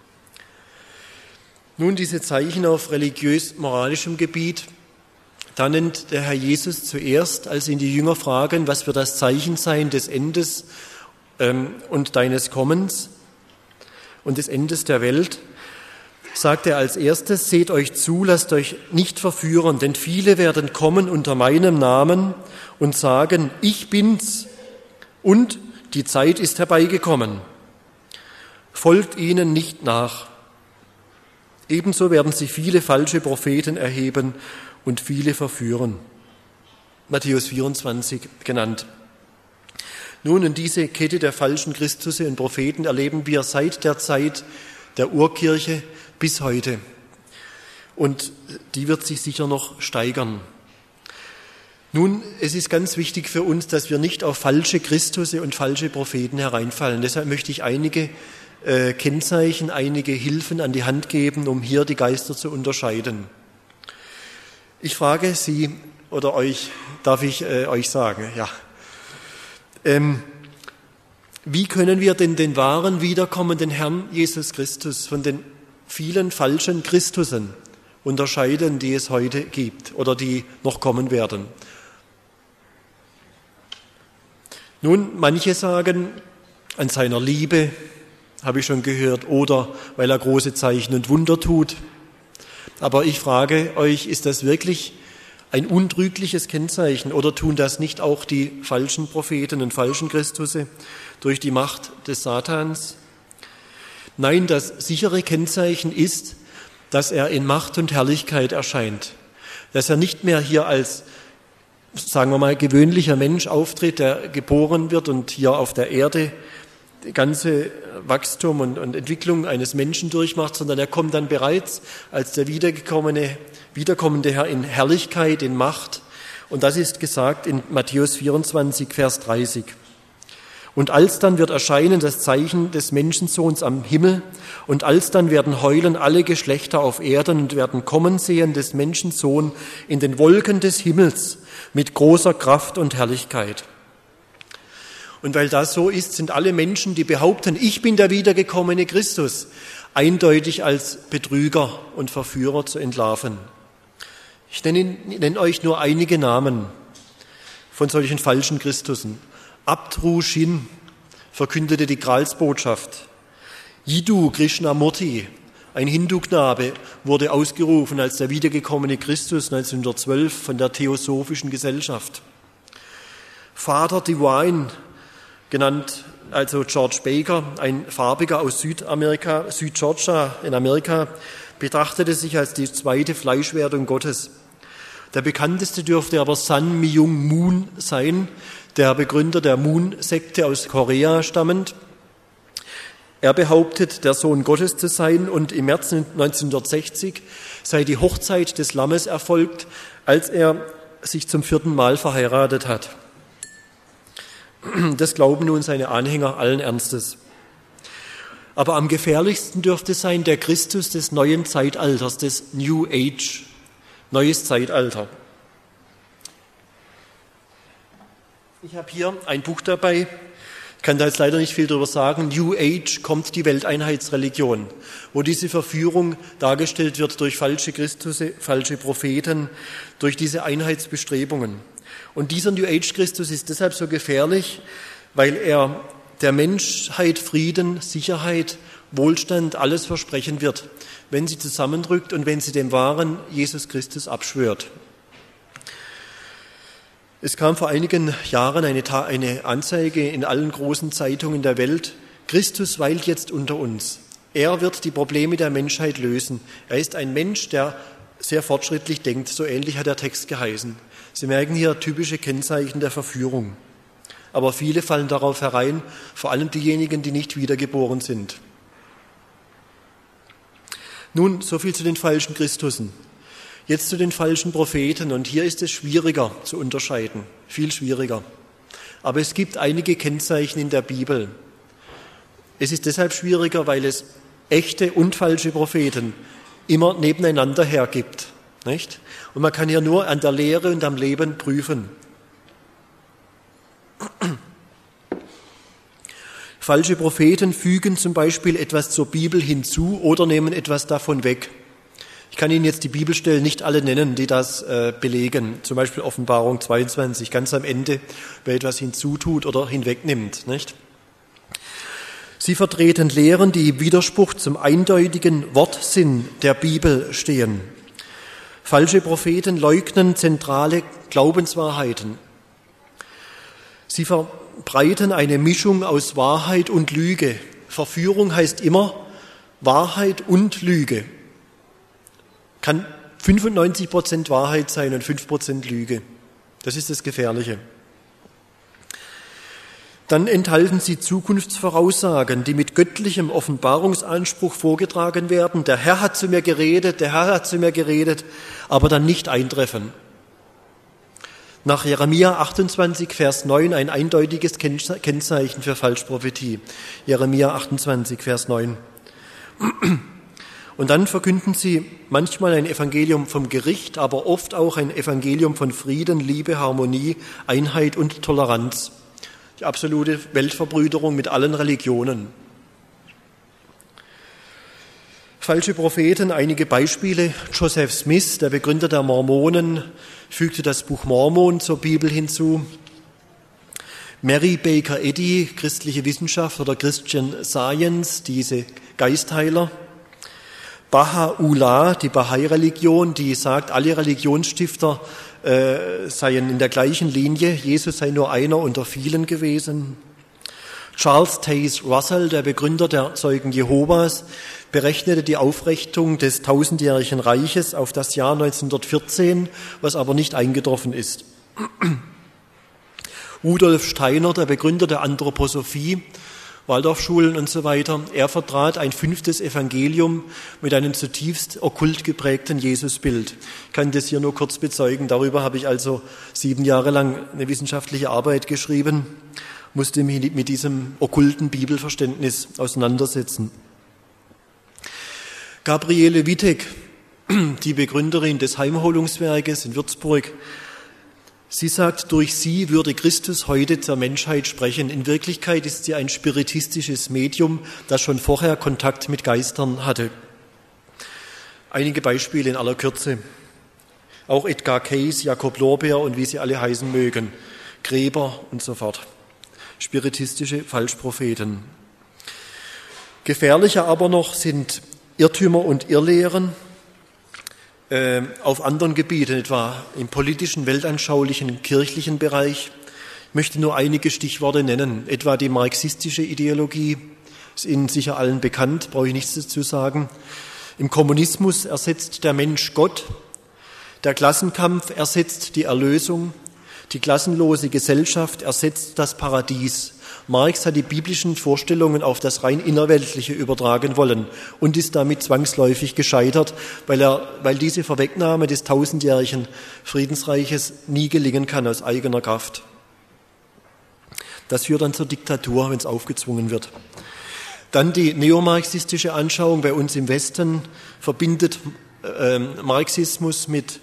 Nun diese Zeichen auf religiös-moralischem Gebiet, da nennt der Herr Jesus zuerst, als ihn die Jünger fragen, was wird das Zeichen sein des Endes und deines Kommens und des Endes der Welt, sagt er als erstes, seht euch zu, lasst euch nicht verführen, denn viele werden kommen unter meinem Namen und sagen, ich bin's und die Zeit ist herbeigekommen. Folgt ihnen nicht nach. Ebenso werden sie viele falsche Propheten erheben und viele verführen. Matthäus 24 genannt. Nun, in diese Kette der falschen Christusse und Propheten erleben wir seit der Zeit der Urkirche bis heute. Und die wird sich sicher noch steigern. Nun, es ist ganz wichtig für uns, dass wir nicht auf falsche Christusse und falsche Propheten hereinfallen. Deshalb möchte ich einige Kennzeichen, einige Hilfen an die Hand geben, um hier die Geister zu unterscheiden. Ich frage Sie oder euch, darf ich euch sagen, ja. Wie können wir denn den wahren wiederkommenden Herrn Jesus Christus von den vielen falschen Christusen unterscheiden, die es heute gibt oder die noch kommen werden? Nun, manche sagen, an seiner Liebe, habe ich schon gehört, oder weil er große Zeichen und Wunder tut. Aber ich frage euch, ist das wirklich ein untrügliches Kennzeichen oder tun das nicht auch die falschen Propheten und falschen Christusse durch die Macht des Satans? Nein, das sichere Kennzeichen ist, dass er in Macht und Herrlichkeit erscheint, dass er nicht mehr hier als, sagen wir mal, gewöhnlicher Mensch auftritt, der geboren wird und hier auf der Erde die ganze Wachstum und Entwicklung eines Menschen durchmacht, sondern er kommt dann bereits als der wiederkommende Herr in Herrlichkeit, in Macht. Und das ist gesagt in Matthäus 24, Vers 30. Und alsdann wird erscheinen das Zeichen des Menschensohns am Himmel, und alsdann werden heulen alle Geschlechter auf Erden und werden kommen sehen des Menschensohn in den Wolken des Himmels mit großer Kraft und Herrlichkeit. Und weil das so ist, sind alle Menschen, die behaupten, ich bin der wiedergekommene Christus, eindeutig als Betrüger und Verführer zu entlarven. Ich nenne euch nur einige Namen von solchen falschen Christusen. Abdru Shin verkündete die Gralsbotschaft. Jiddu Krishnamurti, ein Hindu-Knabe, wurde ausgerufen als der wiedergekommene Christus 1912 von der Theosophischen Gesellschaft. Father Divine, genannt also George Baker, ein Farbiger aus Südgeorgia in Amerika, betrachtete sich als die zweite Fleischwerdung Gottes. Der bekannteste dürfte aber Sun Myung Moon sein, der Begründer der Moon-Sekte aus Korea stammend. Er behauptet, der Sohn Gottes zu sein, und im März 1960 sei die Hochzeit des Lammes erfolgt, als er sich zum 4. Mal verheiratet hat. Das glauben nun seine Anhänger allen Ernstes. Aber am gefährlichsten dürfte sein der Christus des neuen Zeitalters, des New Age, neues Zeitalter. Ich habe hier ein Buch dabei, ich kann da jetzt leider nicht viel darüber sagen. New Age kommt die Welteinheitsreligion, wo diese Verführung dargestellt wird durch falsche Christusse, falsche Propheten, durch diese Einheitsbestrebungen. Und dieser New Age Christus ist deshalb so gefährlich, weil er der Menschheit Frieden, Sicherheit, Wohlstand, alles versprechen wird, wenn sie zusammendrückt und wenn sie dem wahren Jesus Christus abschwört. Es kam vor einigen Jahren eine Anzeige in allen großen Zeitungen der Welt: Christus weilt jetzt unter uns. Er wird die Probleme der Menschheit lösen. Er ist ein Mensch, der sehr fortschrittlich denkt. So ähnlich hat der Text geheißen. Sie merken hier typische Kennzeichen der Verführung. Aber viele fallen darauf herein, vor allem diejenigen, die nicht wiedergeboren sind. Nun, so viel zu den falschen Christussen. Jetzt zu den falschen Propheten, und hier ist es schwieriger zu unterscheiden, viel schwieriger. Aber es gibt einige Kennzeichen in der Bibel. Es ist deshalb schwieriger, weil es echte und falsche Propheten immer nebeneinander hergibt, nicht? Und man kann hier nur an der Lehre und am Leben prüfen. Falsche Propheten fügen zum Beispiel etwas zur Bibel hinzu oder nehmen etwas davon weg. Ich kann Ihnen jetzt die Bibelstellen nicht alle nennen, die das belegen. Zum Beispiel Offenbarung 22, ganz am Ende, wer etwas hinzutut oder hinwegnimmt, nicht? Sie vertreten Lehren, die im Widerspruch zum eindeutigen Wortsinn der Bibel stehen. Falsche Propheten leugnen zentrale Glaubenswahrheiten. Sie verbreiten eine Mischung aus Wahrheit und Lüge. Verführung heißt immer Wahrheit und Lüge. Kann 95% Wahrheit sein und 5% Lüge. Das ist das Gefährliche. Dann enthalten sie Zukunftsvoraussagen, die mit göttlichem Offenbarungsanspruch vorgetragen werden. Der Herr hat zu mir geredet, aber dann nicht eintreffen. Nach Jeremia 28, Vers 9 ein eindeutiges Kennzeichen für Falschprophetie. Jeremia 28, Vers 9. Und dann verkünden sie manchmal ein Evangelium vom Gericht, aber oft auch ein Evangelium von Frieden, Liebe, Harmonie, Einheit und Toleranz. Die absolute Weltverbrüderung mit allen Religionen. Falsche Propheten, einige Beispiele. Joseph Smith, der Begründer der Mormonen, fügte das Buch Mormon zur Bibel hinzu. Mary Baker Eddy, christliche Wissenschaft oder Christian Science, diese Geistheiler. Baha'u'llah, die Bahai-Religion, die sagt, alle Religionsstifter seien in der gleichen Linie, Jesus sei nur einer unter vielen gewesen. Charles Taze Russell, der Begründer der Zeugen Jehovas, berechnete die Aufrichtung des tausendjährigen Reiches auf das Jahr 1914, was aber nicht eingetroffen ist. Rudolf Steiner, der Begründer der Anthroposophie, Waldorfschulen und so weiter, er vertrat ein 5. Evangelium mit einem zutiefst okkult geprägten Jesusbild. Ich kann das hier nur kurz bezeugen. Darüber habe ich also 7 Jahre lang eine wissenschaftliche Arbeit geschrieben, musste mich mit diesem okkulten Bibelverständnis auseinandersetzen. Gabriele Wittek, die Begründerin des Heimholungswerkes in Würzburg, sie sagt, durch sie würde Christus heute zur Menschheit sprechen. In Wirklichkeit ist sie ein spiritistisches Medium, das schon vorher Kontakt mit Geistern hatte. Einige Beispiele in aller Kürze. Auch Edgar Cayce, Jakob Lorbeer und wie sie alle heißen mögen. Gräber und so fort. Spiritistische Falschpropheten. Gefährlicher aber noch sind Irrtümer und Irrlehren auf anderen Gebieten, etwa im politischen, weltanschaulichen, kirchlichen Bereich. Ich möchte nur einige Stichworte nennen, etwa die marxistische Ideologie, ist Ihnen sicher allen bekannt, brauche ich nichts dazu sagen. Im Kommunismus ersetzt der Mensch Gott, der Klassenkampf ersetzt die Erlösung, die klassenlose Gesellschaft ersetzt das Paradies. Marx hat die biblischen Vorstellungen auf das rein Innerweltliche übertragen wollen und ist damit zwangsläufig gescheitert, weil diese Vorwegnahme des tausendjährigen Friedensreiches nie gelingen kann aus eigener Kraft. Das führt dann zur Diktatur, wenn es aufgezwungen wird. Dann die neomarxistische Anschauung bei uns im Westen verbindet Marxismus mit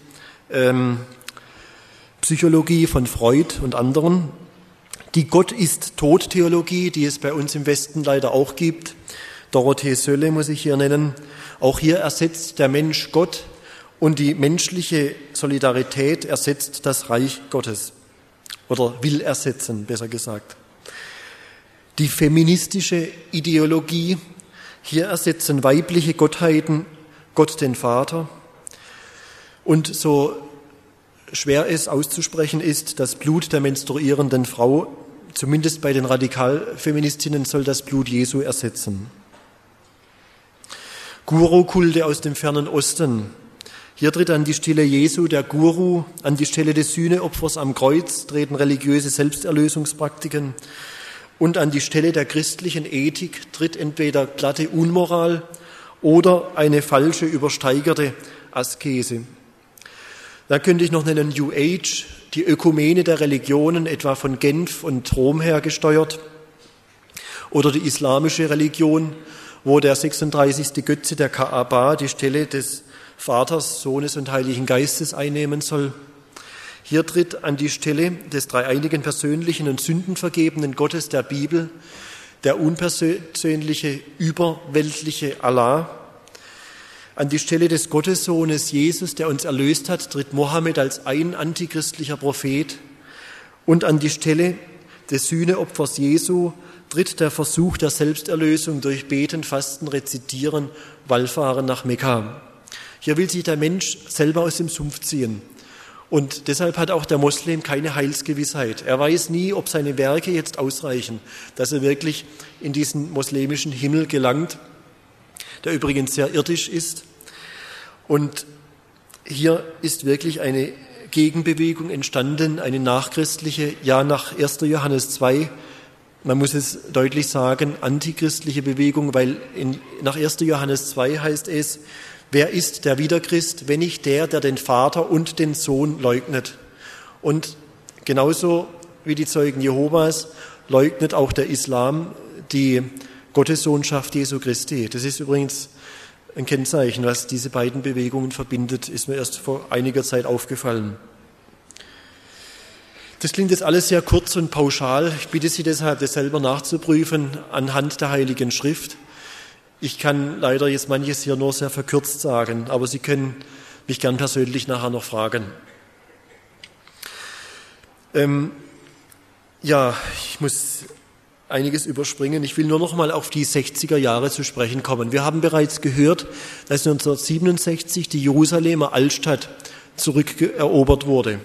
Psychologie von Freud und anderen. Die Gott-ist-Tot-Theologie, die es bei uns im Westen leider auch gibt, Dorothee Sölle muss ich hier nennen, auch hier ersetzt der Mensch Gott und die menschliche Solidarität ersetzt das Reich Gottes oder will ersetzen, besser gesagt. Die feministische Ideologie, hier ersetzen weibliche Gottheiten Gott den Vater. Und so schwer es auszusprechen ist, das Blut der menstruierenden Frau, zumindest bei den Radikalfeministinnen, soll das Blut Jesu ersetzen. Guru-Kulte aus dem fernen Osten. Hier tritt an die Stelle Jesu der Guru, an die Stelle des Sühneopfers am Kreuz treten religiöse Selbsterlösungspraktiken und an die Stelle der christlichen Ethik tritt entweder glatte Unmoral oder eine falsche, übersteigerte Askese. Da könnte ich noch nennen New Age, die Ökumene der Religionen, etwa von Genf und Rom her gesteuert, oder die islamische Religion, wo der 36. Götze der Kaaba die Stelle des Vaters, Sohnes und Heiligen Geistes einnehmen soll. Hier tritt an die Stelle des dreieinigen persönlichen und sündenvergebenen Gottes der Bibel der unpersönliche, überweltliche Allah. An die Stelle des Gottessohnes Jesus, der uns erlöst hat, tritt Mohammed als ein antichristlicher Prophet. Und an die Stelle des Sühneopfers Jesu tritt der Versuch der Selbsterlösung durch Beten, Fasten, Rezitieren, Wallfahren nach Mekka. Hier will sich der Mensch selber aus dem Sumpf ziehen. Und deshalb hat auch der Moslem keine Heilsgewissheit. Er weiß nie, ob seine Werke jetzt ausreichen, dass er wirklich in diesen moslemischen Himmel gelangt, der übrigens sehr irdisch ist. Und hier ist wirklich eine Gegenbewegung entstanden, eine nachchristliche, ja nach 1. Johannes 2, man muss es deutlich sagen, antichristliche Bewegung, weil nach 1. Johannes 2 heißt es, wer ist der Wiederchrist, wenn nicht der den Vater und den Sohn leugnet? Und genauso wie die Zeugen Jehovas leugnet auch der Islam die Gottessohnschaft Jesu Christi. Das ist übrigens ein Kennzeichen, was diese beiden Bewegungen verbindet, ist mir erst vor einiger Zeit aufgefallen. Das klingt jetzt alles sehr kurz und pauschal. Ich bitte Sie deshalb, das selber nachzuprüfen anhand der Heiligen Schrift. Ich kann leider jetzt manches hier nur sehr verkürzt sagen, aber Sie können mich gern persönlich nachher noch fragen. Ich muss einiges überspringen. Ich will nur noch mal auf die 60er Jahre zu sprechen kommen. Wir haben bereits gehört, dass 1967 die Jerusalemer Altstadt zurückerobert wurde.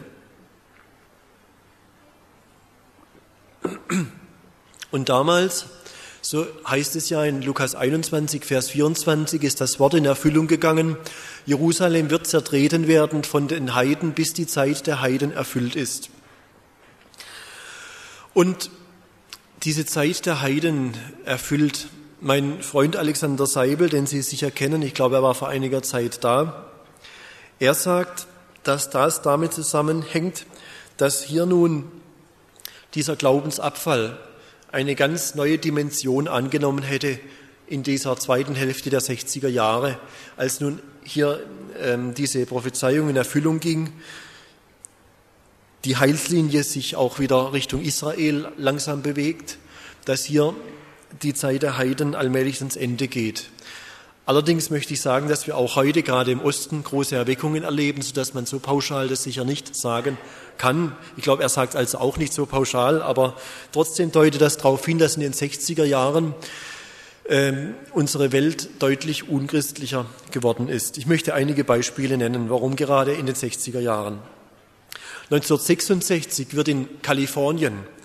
Und damals, so heißt es ja in Lukas 21, Vers 24, ist das Wort in Erfüllung gegangen, Jerusalem wird zertreten werden von den Heiden, bis die Zeit der Heiden erfüllt ist. Und diese Zeit der Heiden erfüllt mein Freund Alexander Seibel, den Sie sicher kennen, ich glaube, er war vor einiger Zeit da. Er sagt, dass das damit zusammenhängt, dass hier nun dieser Glaubensabfall eine ganz neue Dimension angenommen hätte in dieser zweiten Hälfte der 60er Jahre, als nun hier diese Prophezeiung in Erfüllung ging, die Heilslinie sich auch wieder Richtung Israel langsam bewegt, dass hier die Zeit der Heiden allmählich ans Ende geht. Allerdings möchte ich sagen, dass wir auch heute gerade im Osten große Erweckungen erleben, sodass man so pauschal das sicher nicht sagen kann. Ich glaube, er sagt also auch nicht so pauschal, aber trotzdem deutet das darauf hin, dass in den 60er Jahren unsere Welt deutlich unchristlicher geworden ist. Ich möchte einige Beispiele nennen, warum gerade in den 60er Jahren. 1966 wird in Kalifornien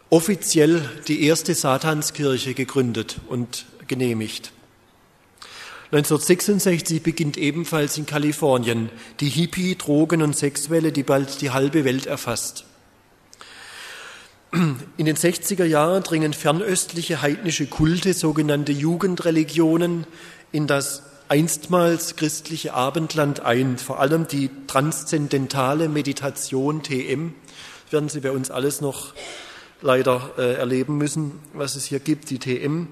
offiziell die erste Satanskirche gegründet und genehmigt. 1966 beginnt ebenfalls in Kalifornien die Hippie-, Drogen- und Sexwelle, die bald die halbe Welt erfasst. In den 60er Jahren dringen fernöstliche heidnische Kulte, sogenannte Jugendreligionen, in das einstmals christliche Abendland ein. Vor allem die transzendentale Meditation, TM, werden Sie bei uns alles noch leider erleben müssen, was es hier gibt, die TM.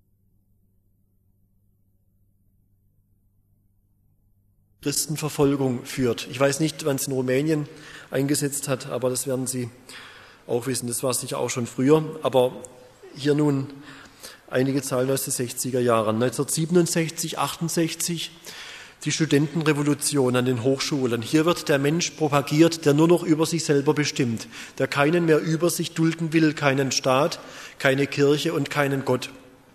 Christenverfolgung führt. Ich weiß nicht, wann es in Rumänien eingesetzt hat, aber das werden Sie auch wissen. Das war sicher auch schon früher, aber hier nun einige Zahlen aus den 60er Jahren. 1967, 68, die Studentenrevolution an den Hochschulen. Hier wird der Mensch propagiert, der nur noch über sich selber bestimmt, der keinen mehr über sich dulden will, keinen Staat, keine Kirche und keinen Gott.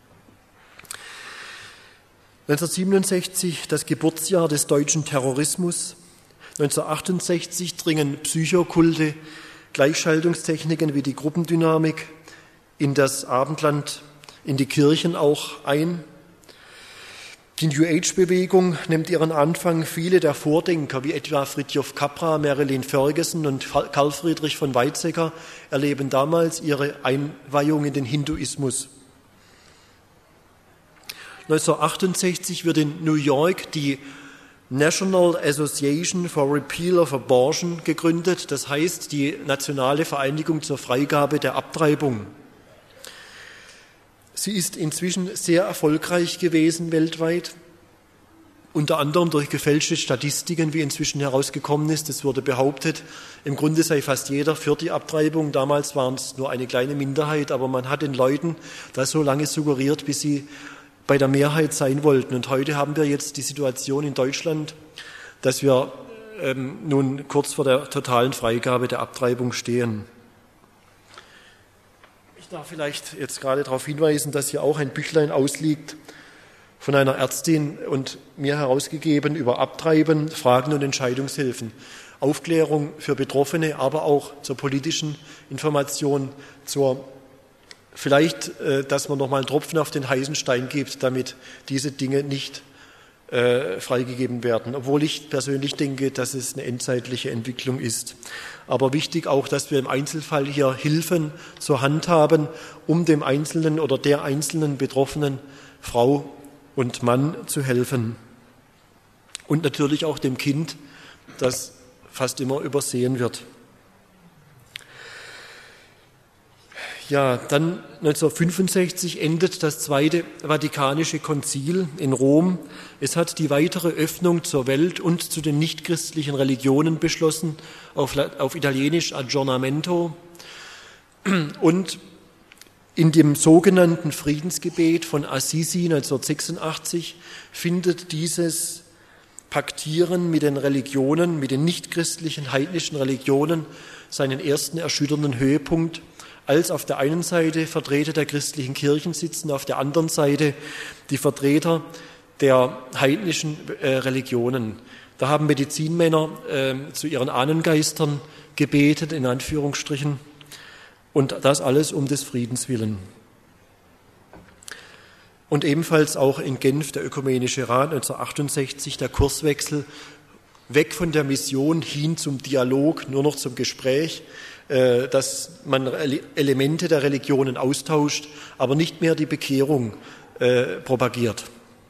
1967 das Geburtsjahr des deutschen Terrorismus. 1968 dringen Psychokulte, Gleichschaltungstechniken wie die Gruppendynamik in das Abendland, in die Kirchen auch ein. Die New Age-Bewegung nimmt ihren Anfang. Viele der Vordenker, wie etwa Fritjof Capra, Marilyn Ferguson und Karl Friedrich von Weizsäcker, erleben damals ihre Einweihung in den Hinduismus. 1968 wird in New York die National Association for Repeal of Abortion gegründet, das heißt die Nationale Vereinigung zur Freigabe der Abtreibung. Sie ist inzwischen sehr erfolgreich gewesen weltweit, unter anderem durch gefälschte Statistiken, wie inzwischen herausgekommen ist. Es wurde behauptet, im Grunde sei fast jeder für die Abtreibung. Damals waren es nur eine kleine Minderheit, aber man hat den Leuten das so lange suggeriert, bis sie bei der Mehrheit sein wollten. Und heute haben wir jetzt die Situation in Deutschland, dass wir nun kurz vor der totalen Freigabe der Abtreibung stehen. Ich darf vielleicht jetzt gerade darauf hinweisen, dass hier auch ein Büchlein ausliegt von einer Ärztin und mir herausgegeben über Abtreiben, Fragen und Entscheidungshilfen. Aufklärung für Betroffene, aber auch zur politischen Information, vielleicht, dass man noch mal einen Tropfen auf den heißen Stein gibt, damit diese Dinge nicht freigegeben werden. Obwohl ich persönlich denke, dass es eine endzeitliche Entwicklung ist. Aber wichtig auch, dass wir im Einzelfall hier Hilfen zur Hand haben, um dem Einzelnen oder der einzelnen betroffenen Frau und Mann zu helfen. Und natürlich auch dem Kind, das fast immer übersehen wird. Ja, dann 1965 endet das Zweite Vatikanische Konzil in Rom. Es hat die weitere Öffnung zur Welt und zu den nichtchristlichen Religionen beschlossen, auf Italienisch Aggiornamento. Und in dem sogenannten Friedensgebet von Assisi 1986 findet dieses Paktieren mit den Religionen, mit den nichtchristlichen heidnischen Religionen seinen ersten erschütternden Höhepunkt, als auf der einen Seite Vertreter der christlichen Kirchen sitzen, auf der anderen Seite die Vertreter der heidnischen Religionen. Da haben Medizinmänner zu ihren Ahnengeistern gebetet, in Anführungsstrichen, und das alles um des Friedens willen. Und ebenfalls auch in Genf der Ökumenische Rat 1968, der Kurswechsel weg von der Mission hin zum Dialog, nur noch zum Gespräch, dass man Elemente der Religionen austauscht, aber nicht mehr die Bekehrung propagiert.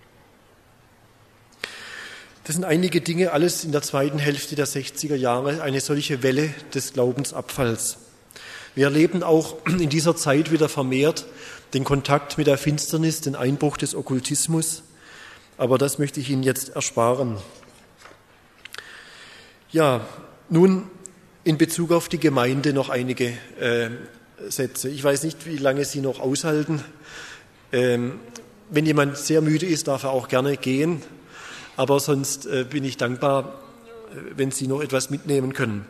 Das sind einige Dinge, alles in der zweiten Hälfte der 60er Jahre, eine solche Welle des Glaubensabfalls. Wir erleben auch in dieser Zeit wieder vermehrt den Kontakt mit der Finsternis, den Einbruch des Okkultismus, aber das möchte ich Ihnen jetzt ersparen. Ja, nun in Bezug auf die Gemeinde noch einige Sätze. Ich weiß nicht, wie lange Sie noch aushalten. Wenn jemand sehr müde ist, darf er auch gerne gehen, aber sonst bin ich dankbar, wenn Sie noch etwas mitnehmen können.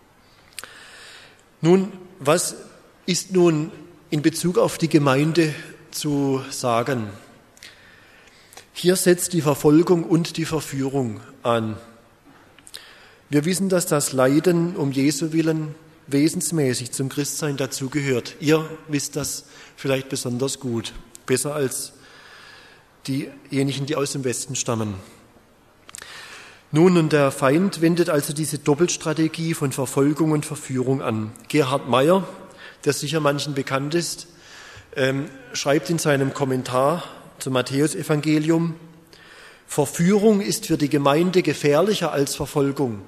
Nun, was ist nun in Bezug auf die Gemeinde zu sagen? Hier setzt die Verfolgung und die Verführung an. Wir wissen, dass das Leiden um Jesu willen wesensmäßig zum Christsein dazugehört. Ihr wisst das vielleicht besonders gut, besser als diejenigen, die aus dem Westen stammen. Nun, und der Feind wendet also diese Doppelstrategie von Verfolgung und Verführung an. Gerhard Meyer, der sicher manchen bekannt ist, schreibt in seinem Kommentar zum Matthäusevangelium: Verführung ist für die Gemeinde gefährlicher als Verfolgung.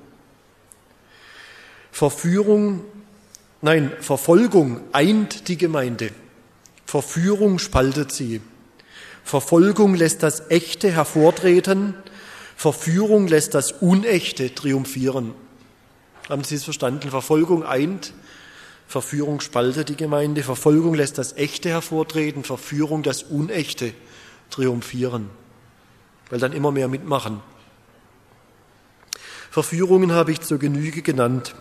Verfolgung eint die Gemeinde. Verführung spaltet sie. Verfolgung lässt das Echte hervortreten. Verführung lässt das Unechte triumphieren. Haben Sie es verstanden? Verfolgung eint, Verführung spaltet die Gemeinde. Verfolgung lässt das Echte hervortreten, Verführung das Unechte triumphieren. Weil dann immer mehr mitmachen. Verführungen habe ich zur Genüge genannt.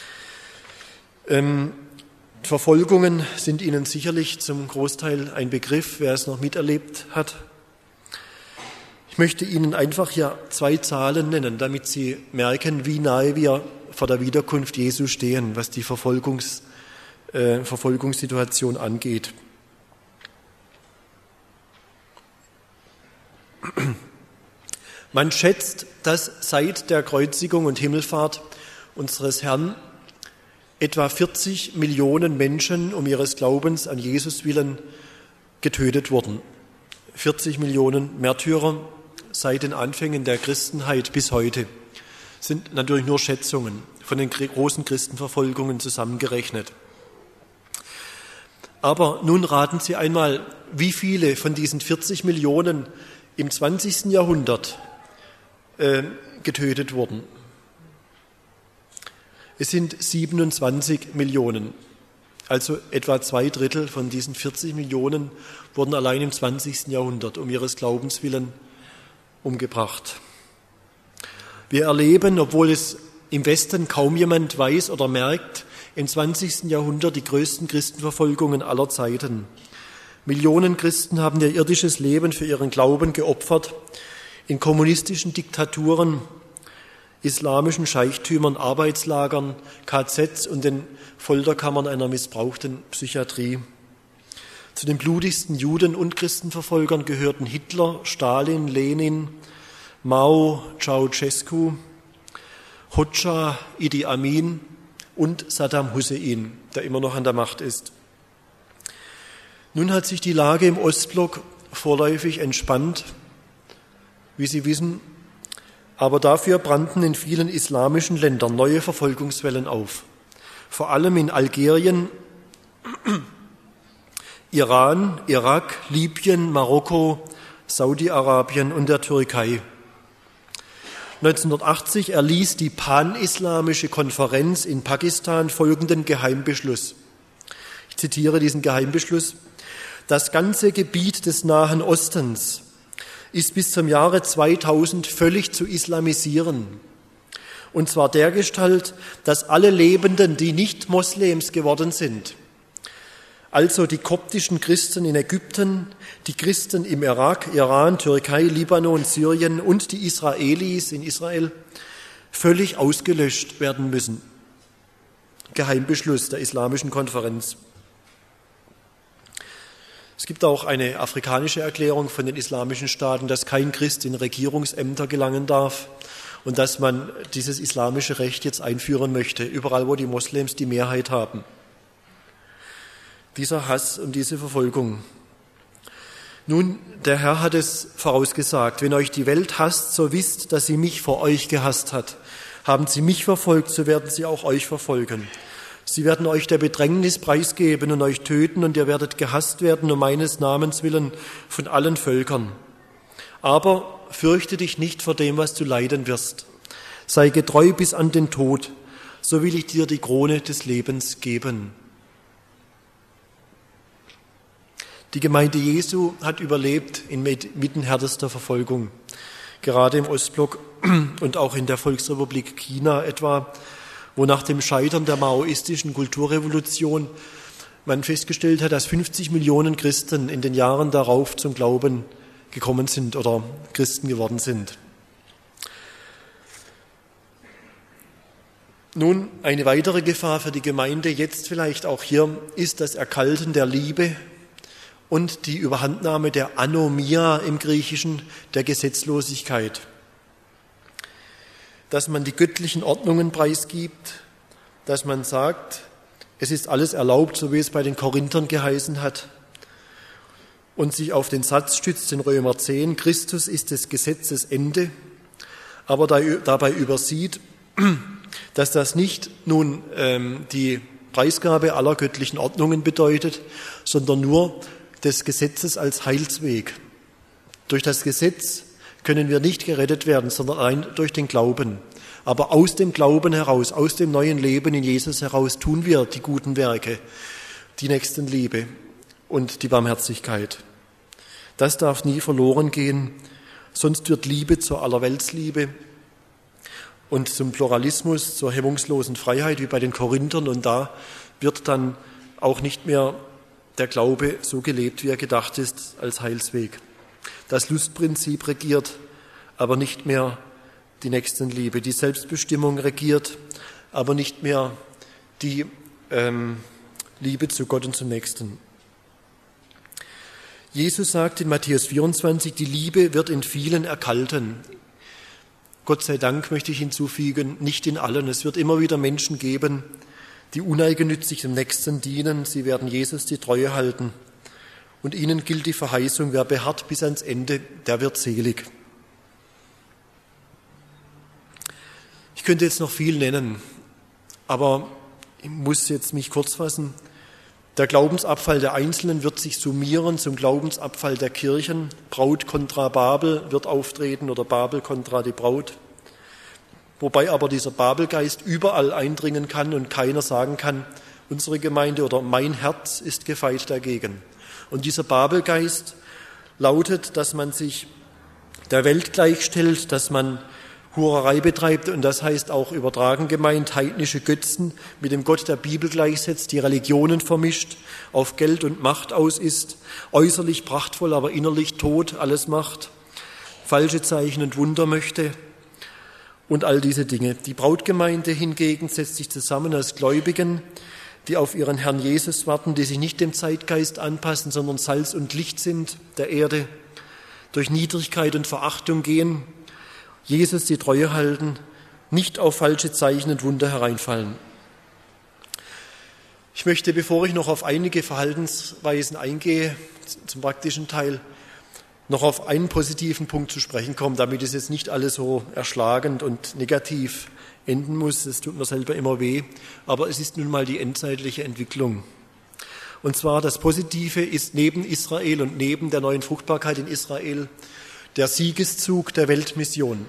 Verfolgungen sind Ihnen sicherlich zum Großteil ein Begriff, wer es noch miterlebt hat. Ich möchte Ihnen einfach hier 2 Zahlen nennen, damit Sie merken, wie nahe wir vor der Wiederkunft Jesu stehen, was die Verfolgungssituation angeht. Man schätzt, dass seit der Kreuzigung und Himmelfahrt unseres Herrn etwa 40 Millionen Menschen um ihres Glaubens an Jesus willen getötet wurden. 40 Millionen Märtyrer seit den Anfängen der Christenheit bis heute. Sind natürlich nur Schätzungen von den großen Christenverfolgungen zusammengerechnet. Aber nun raten Sie einmal, wie viele von diesen 40 Millionen im 20. Jahrhundert getötet wurden. Es sind 27 Millionen. Also etwa 2/3 von diesen 40 Millionen wurden allein im 20. Jahrhundert um ihres Glaubens willen umgebracht. Wir erleben, obwohl es im Westen kaum jemand weiß oder merkt, im 20. Jahrhundert die größten Christenverfolgungen aller Zeiten. Millionen Christen haben ihr irdisches Leben für ihren Glauben geopfert, in kommunistischen Diktaturen, islamischen Scheichtümern, Arbeitslagern, KZs und den Folterkammern einer missbrauchten Psychiatrie. Zu den blutigsten Juden- und Christenverfolgern gehörten Hitler, Stalin, Lenin, Mao, Ceausescu, Hoxha, Idi Amin und Saddam Hussein, der immer noch an der Macht ist. Nun hat sich die Lage im Ostblock vorläufig entspannt, wie Sie wissen, aber dafür brannten in vielen islamischen Ländern neue Verfolgungswellen auf. Vor allem in Algerien, Iran, Irak, Libyen, Marokko, Saudi-Arabien und der Türkei. 1980 erließ die Pan-Islamische Konferenz in Pakistan folgenden Geheimbeschluss. Ich zitiere diesen Geheimbeschluss: Das ganze Gebiet des Nahen Ostens ist bis zum Jahre 2000 völlig zu islamisieren. Und zwar dergestalt, dass alle Lebenden, die nicht Moslems geworden sind, also die koptischen Christen in Ägypten, die Christen im Irak, Iran, Türkei, Libanon, Syrien und die Israelis in Israel, völlig ausgelöscht werden müssen. Geheimbeschluss der Islamischen Konferenz. Es gibt auch eine afrikanische Erklärung von den islamischen Staaten, dass kein Christ in Regierungsämter gelangen darf und dass man dieses islamische Recht jetzt einführen möchte, überall wo die Moslems die Mehrheit haben. Dieser Hass und diese Verfolgung. Nun, der Herr hat es vorausgesagt: Wenn euch die Welt hasst, so wisst, dass sie mich vor euch gehasst hat. Haben sie mich verfolgt, so werden sie auch euch verfolgen. Sie werden euch der Bedrängnis preisgeben und euch töten, und ihr werdet gehasst werden um meines Namens willen von allen Völkern. Aber fürchte dich nicht vor dem, was du leiden wirst. Sei getreu bis an den Tod, so will ich dir die Krone des Lebens geben. Die Gemeinde Jesu hat überlebt inmitten härtester Verfolgung, gerade im Ostblock und auch in der Volksrepublik China etwa, wo nach dem Scheitern der maoistischen Kulturrevolution man festgestellt hat, dass 50 Millionen Christen in den Jahren darauf zum Glauben gekommen sind oder Christen geworden sind. Nun, eine weitere Gefahr für die Gemeinde, jetzt vielleicht auch hier, ist das Erkalten der Liebe und die Überhandnahme der Anomia im Griechischen, der Gesetzlosigkeit. Dass man die göttlichen Ordnungen preisgibt, dass man sagt, es ist alles erlaubt, so wie es bei den Korinthern geheißen hat, und sich auf den Satz stützt in Römer 10, Christus ist des Gesetzes Ende, aber dabei übersieht, dass das nicht nun die Preisgabe aller göttlichen Ordnungen bedeutet, sondern nur des Gesetzes als Heilsweg. Durch das Gesetz können wir nicht gerettet werden, sondern allein durch den Glauben. Aber aus dem Glauben heraus, aus dem neuen Leben in Jesus heraus tun wir die guten Werke, die Nächstenliebe und die Barmherzigkeit. Das darf nie verloren gehen, sonst wird Liebe zur Allerweltsliebe und zum Pluralismus, zur hemmungslosen Freiheit wie bei den Korinthern, und da wird dann auch nicht mehr der Glaube so gelebt, wie er gedacht ist, als Heilsweg. Das Lustprinzip regiert, aber nicht mehr die Nächstenliebe. Die Selbstbestimmung regiert, aber nicht mehr die Liebe zu Gott und zum Nächsten. Jesus sagt in Matthäus 24, die Liebe wird in vielen erkalten. Gott sei Dank möchte ich hinzufügen, nicht in allen. Es wird immer wieder Menschen geben, die uneigennützig dem Nächsten dienen. Sie werden Jesus die Treue halten. Und ihnen gilt die Verheißung, wer beharrt bis ans Ende, der wird selig. Ich könnte jetzt noch viel nennen, aber ich muss jetzt mich kurz fassen. Der Glaubensabfall der Einzelnen wird sich summieren zum Glaubensabfall der Kirchen. Braut kontra Babel wird auftreten oder Babel kontra die Braut. Wobei aber dieser Babelgeist überall eindringen kann und keiner sagen kann, unsere Gemeinde oder mein Herz ist gefeit dagegen. Und dieser Babelgeist lautet, dass man sich der Welt gleichstellt, dass man Hurerei betreibt, und das heißt auch übertragen gemeint, heidnische Götzen mit dem Gott der Bibel gleichsetzt, die Religionen vermischt, auf Geld und Macht aus ist, äußerlich prachtvoll, aber innerlich tot alles macht, falsche Zeichen und Wunder möchte und all diese Dinge. Die Brautgemeinde hingegen setzt sich zusammen aus Gläubigen, die auf ihren Herrn Jesus warten, die sich nicht dem Zeitgeist anpassen, sondern Salz und Licht sind der Erde, durch Niedrigkeit und Verachtung gehen, Jesus die Treue halten, nicht auf falsche Zeichen und Wunder hereinfallen. Ich möchte, bevor ich noch auf einige Verhaltensweisen eingehe, zum praktischen Teil, noch auf einen positiven Punkt zu sprechen kommen, damit es jetzt nicht alles so erschlagend und negativ enden muss. Das tut mir selber immer weh, aber es ist nun mal die endzeitliche Entwicklung. Und zwar das Positive ist neben Israel und neben der neuen Fruchtbarkeit in Israel der Siegeszug der Weltmission.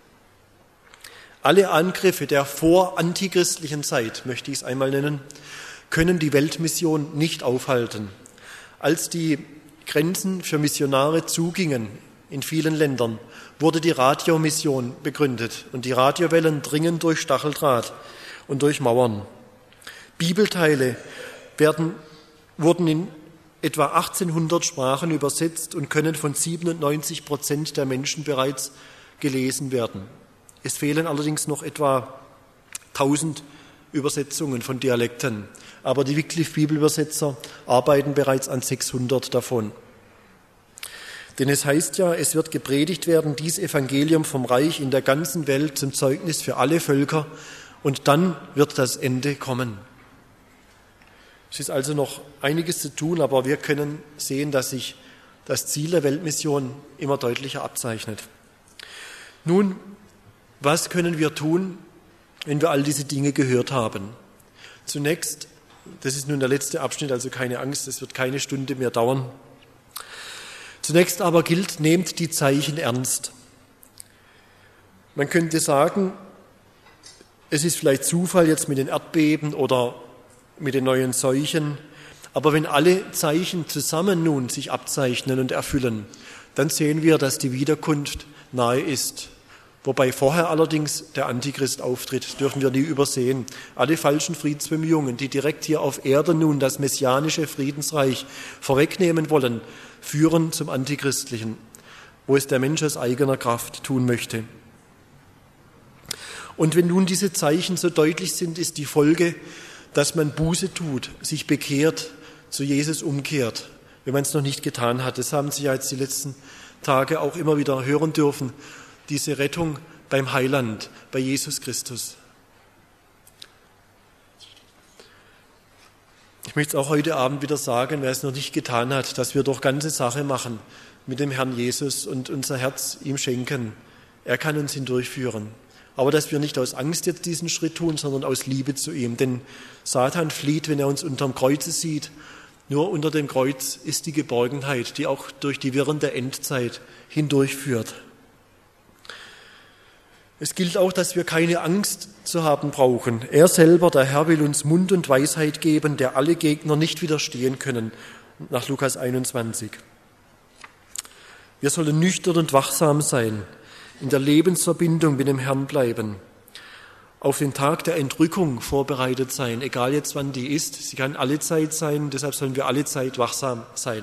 Alle Angriffe der vor-antichristlichen Zeit, möchte ich es einmal nennen, können die Weltmission nicht aufhalten. Als die Grenzen für Missionare zugingen in vielen Ländern, wurde die Radiomission begründet und die Radiowellen dringen durch Stacheldraht und durch Mauern. Bibelteile wurden in etwa 1800 Sprachen übersetzt und können von 97% der Menschen bereits gelesen werden. Es fehlen allerdings noch etwa 1000 Übersetzungen von Dialekten, aber die Wycliffe-Bibelübersetzer arbeiten bereits an 600 davon. Denn es heißt ja, es wird gepredigt werden, dies Evangelium vom Reich in der ganzen Welt zum Zeugnis für alle Völker, und dann wird das Ende kommen. Es ist also noch einiges zu tun, aber wir können sehen, dass sich das Ziel der Weltmission immer deutlicher abzeichnet. Nun, was können wir tun, wenn wir all diese Dinge gehört haben? Zunächst, das ist nun der letzte Abschnitt, also keine Angst, es wird keine Stunde mehr dauern. Zunächst aber gilt, nehmt die Zeichen ernst. Man könnte sagen, es ist vielleicht Zufall jetzt mit den Erdbeben oder mit den neuen Seuchen, aber wenn alle Zeichen zusammen nun sich abzeichnen und erfüllen, dann sehen wir, dass die Wiederkunft nahe ist. Wobei vorher allerdings der Antichrist auftritt, dürfen wir nie übersehen. Alle falschen Friedensbemühungen, die direkt hier auf Erden nun das messianische Friedensreich vorwegnehmen wollen, führen zum Antichristlichen, wo es der Mensch aus eigener Kraft tun möchte. Und wenn nun diese Zeichen so deutlich sind, ist die Folge, dass man Buße tut, sich bekehrt, zu Jesus umkehrt, wenn man es noch nicht getan hat. Das haben Sie ja jetzt die letzten Tage auch immer wieder hören dürfen, diese Rettung beim Heiland, bei Jesus Christus. Ich möchte es auch heute Abend wieder sagen, wer es noch nicht getan hat, dass wir doch ganze Sache machen mit dem Herrn Jesus und unser Herz ihm schenken. Er kann uns hindurchführen. Aber dass wir nicht aus Angst jetzt diesen Schritt tun, sondern aus Liebe zu ihm. Denn Satan flieht, wenn er uns unterm Kreuze sieht. Nur unter dem Kreuz ist die Geborgenheit, die auch durch die Wirren der Endzeit hindurchführt. Es gilt auch, dass wir keine Angst zu haben brauchen. Er selber, der Herr, will uns Mund und Weisheit geben, der alle Gegner nicht widerstehen können, nach Lukas 21. Wir sollen nüchtern und wachsam sein, in der Lebensverbindung mit dem Herrn bleiben, auf den Tag der Entrückung vorbereitet sein, egal jetzt wann die ist. Sie kann alle Zeit sein, deshalb sollen wir alle Zeit wachsam sein.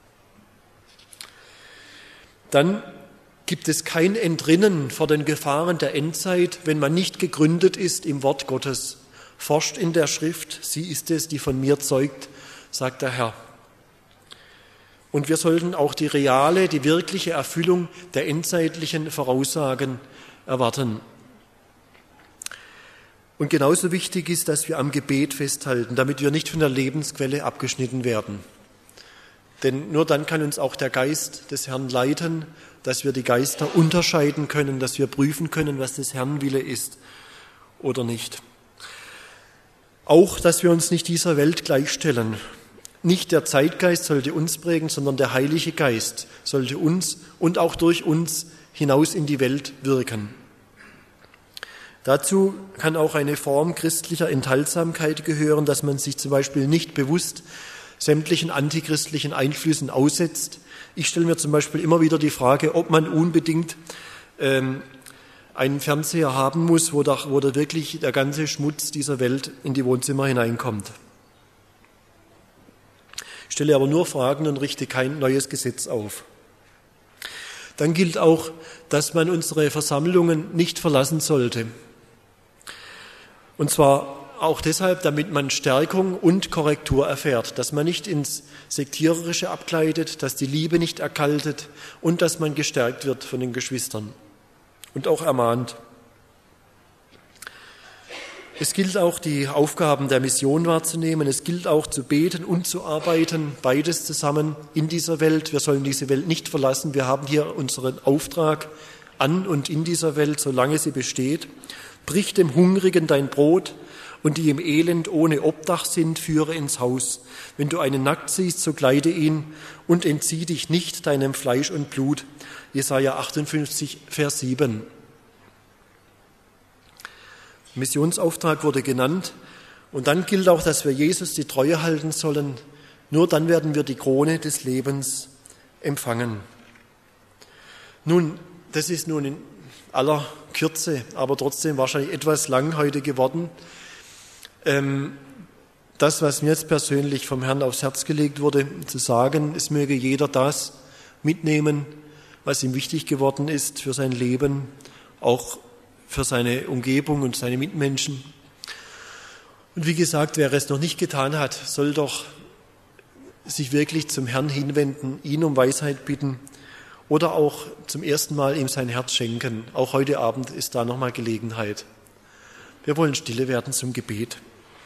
Dann gibt es kein Entrinnen vor den Gefahren der Endzeit, wenn man nicht gegründet ist im Wort Gottes. Forscht in der Schrift, sie ist es, die von mir zeugt, sagt der Herr. Und wir sollten auch die reale, die wirkliche Erfüllung der endzeitlichen Voraussagen erwarten. Und genauso wichtig ist, dass wir am Gebet festhalten, damit wir nicht von der Lebensquelle abgeschnitten werden. Denn nur dann kann uns auch der Geist des Herrn leiten, dass wir die Geister unterscheiden können, dass wir prüfen können, was des Herrn Wille ist oder nicht. Auch, dass wir uns nicht dieser Welt gleichstellen. Nicht der Zeitgeist sollte uns prägen, sondern der Heilige Geist sollte uns und auch durch uns hinaus in die Welt wirken. Dazu kann auch eine Form christlicher Enthaltsamkeit gehören, dass man sich zum Beispiel nicht bewusst sämtlichen antichristlichen Einflüssen aussetzt. Ich stelle mir zum Beispiel immer wieder die Frage, ob man unbedingt einen Fernseher haben muss, wo da wirklich der ganze Schmutz dieser Welt in die Wohnzimmer hineinkommt. Ich stelle aber nur Fragen und richte kein neues Gesetz auf. Dann gilt auch, dass man unsere Versammlungen nicht verlassen sollte. Und zwar auch deshalb, damit man Stärkung und Korrektur erfährt, dass man nicht ins Sektiererische abgleitet, dass die Liebe nicht erkaltet und dass man gestärkt wird von den Geschwistern und auch ermahnt. Es gilt auch, die Aufgaben der Mission wahrzunehmen. Es gilt auch, zu beten und zu arbeiten, beides zusammen in dieser Welt. Wir sollen diese Welt nicht verlassen. Wir haben hier unseren Auftrag an und in dieser Welt, solange sie besteht. Brich dem Hungrigen dein Brot und die im Elend ohne Obdach sind, führe ins Haus. Wenn du einen nackt siehst, so kleide ihn und entzieh dich nicht deinem Fleisch und Blut. Jesaja 58, Vers 7. Missionsauftrag wurde genannt. Und dann gilt auch, dass wir Jesus die Treue halten sollen. Nur dann werden wir die Krone des Lebens empfangen. Nun, das ist nun in aller Kürze, aber trotzdem wahrscheinlich etwas lang heute geworden. Das, was mir jetzt persönlich vom Herrn aufs Herz gelegt wurde, zu sagen, es möge jeder das mitnehmen, was ihm wichtig geworden ist für sein Leben, auch für seine Umgebung und seine Mitmenschen. Und wie gesagt, wer es noch nicht getan hat, soll doch sich wirklich zum Herrn hinwenden, ihn um Weisheit bitten oder auch zum ersten Mal ihm sein Herz schenken. Auch heute Abend ist da nochmal Gelegenheit. Wir wollen stille werden zum Gebet.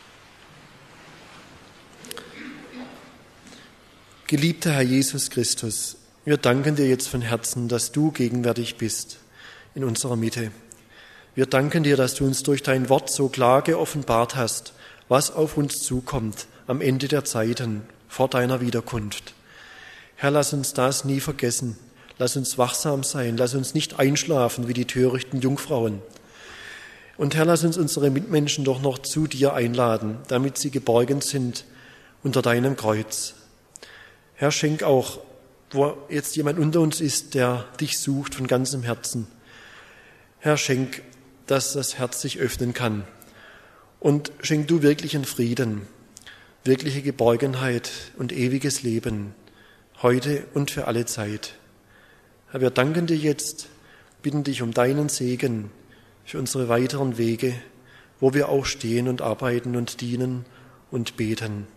Geliebter Herr Jesus Christus, wir danken dir jetzt von Herzen, dass du gegenwärtig bist in unserer Mitte. Wir danken dir, dass du uns durch dein Wort so klar geoffenbart hast, was auf uns zukommt am Ende der Zeiten, vor deiner Wiederkunft. Herr, lass uns das nie vergessen. Lass uns wachsam sein. Lass uns nicht einschlafen wie die törichten Jungfrauen. Und Herr, lass uns unsere Mitmenschen doch noch zu dir einladen, damit sie geborgen sind unter deinem Kreuz. Herr, schenk auch, wo jetzt jemand unter uns ist, der dich sucht von ganzem Herzen. Herr, schenk, dass das Herz sich öffnen kann. Und schenk du wirklichen Frieden, wirkliche Geborgenheit und ewiges Leben, heute und für alle Zeit. Herr, wir danken dir jetzt, bitten dich um deinen Segen für unsere weiteren Wege, wo wir auch stehen und arbeiten und dienen und beten.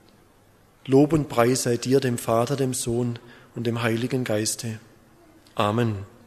Lob und Preis sei dir, dem Vater, dem Sohn und dem Heiligen Geiste. Amen.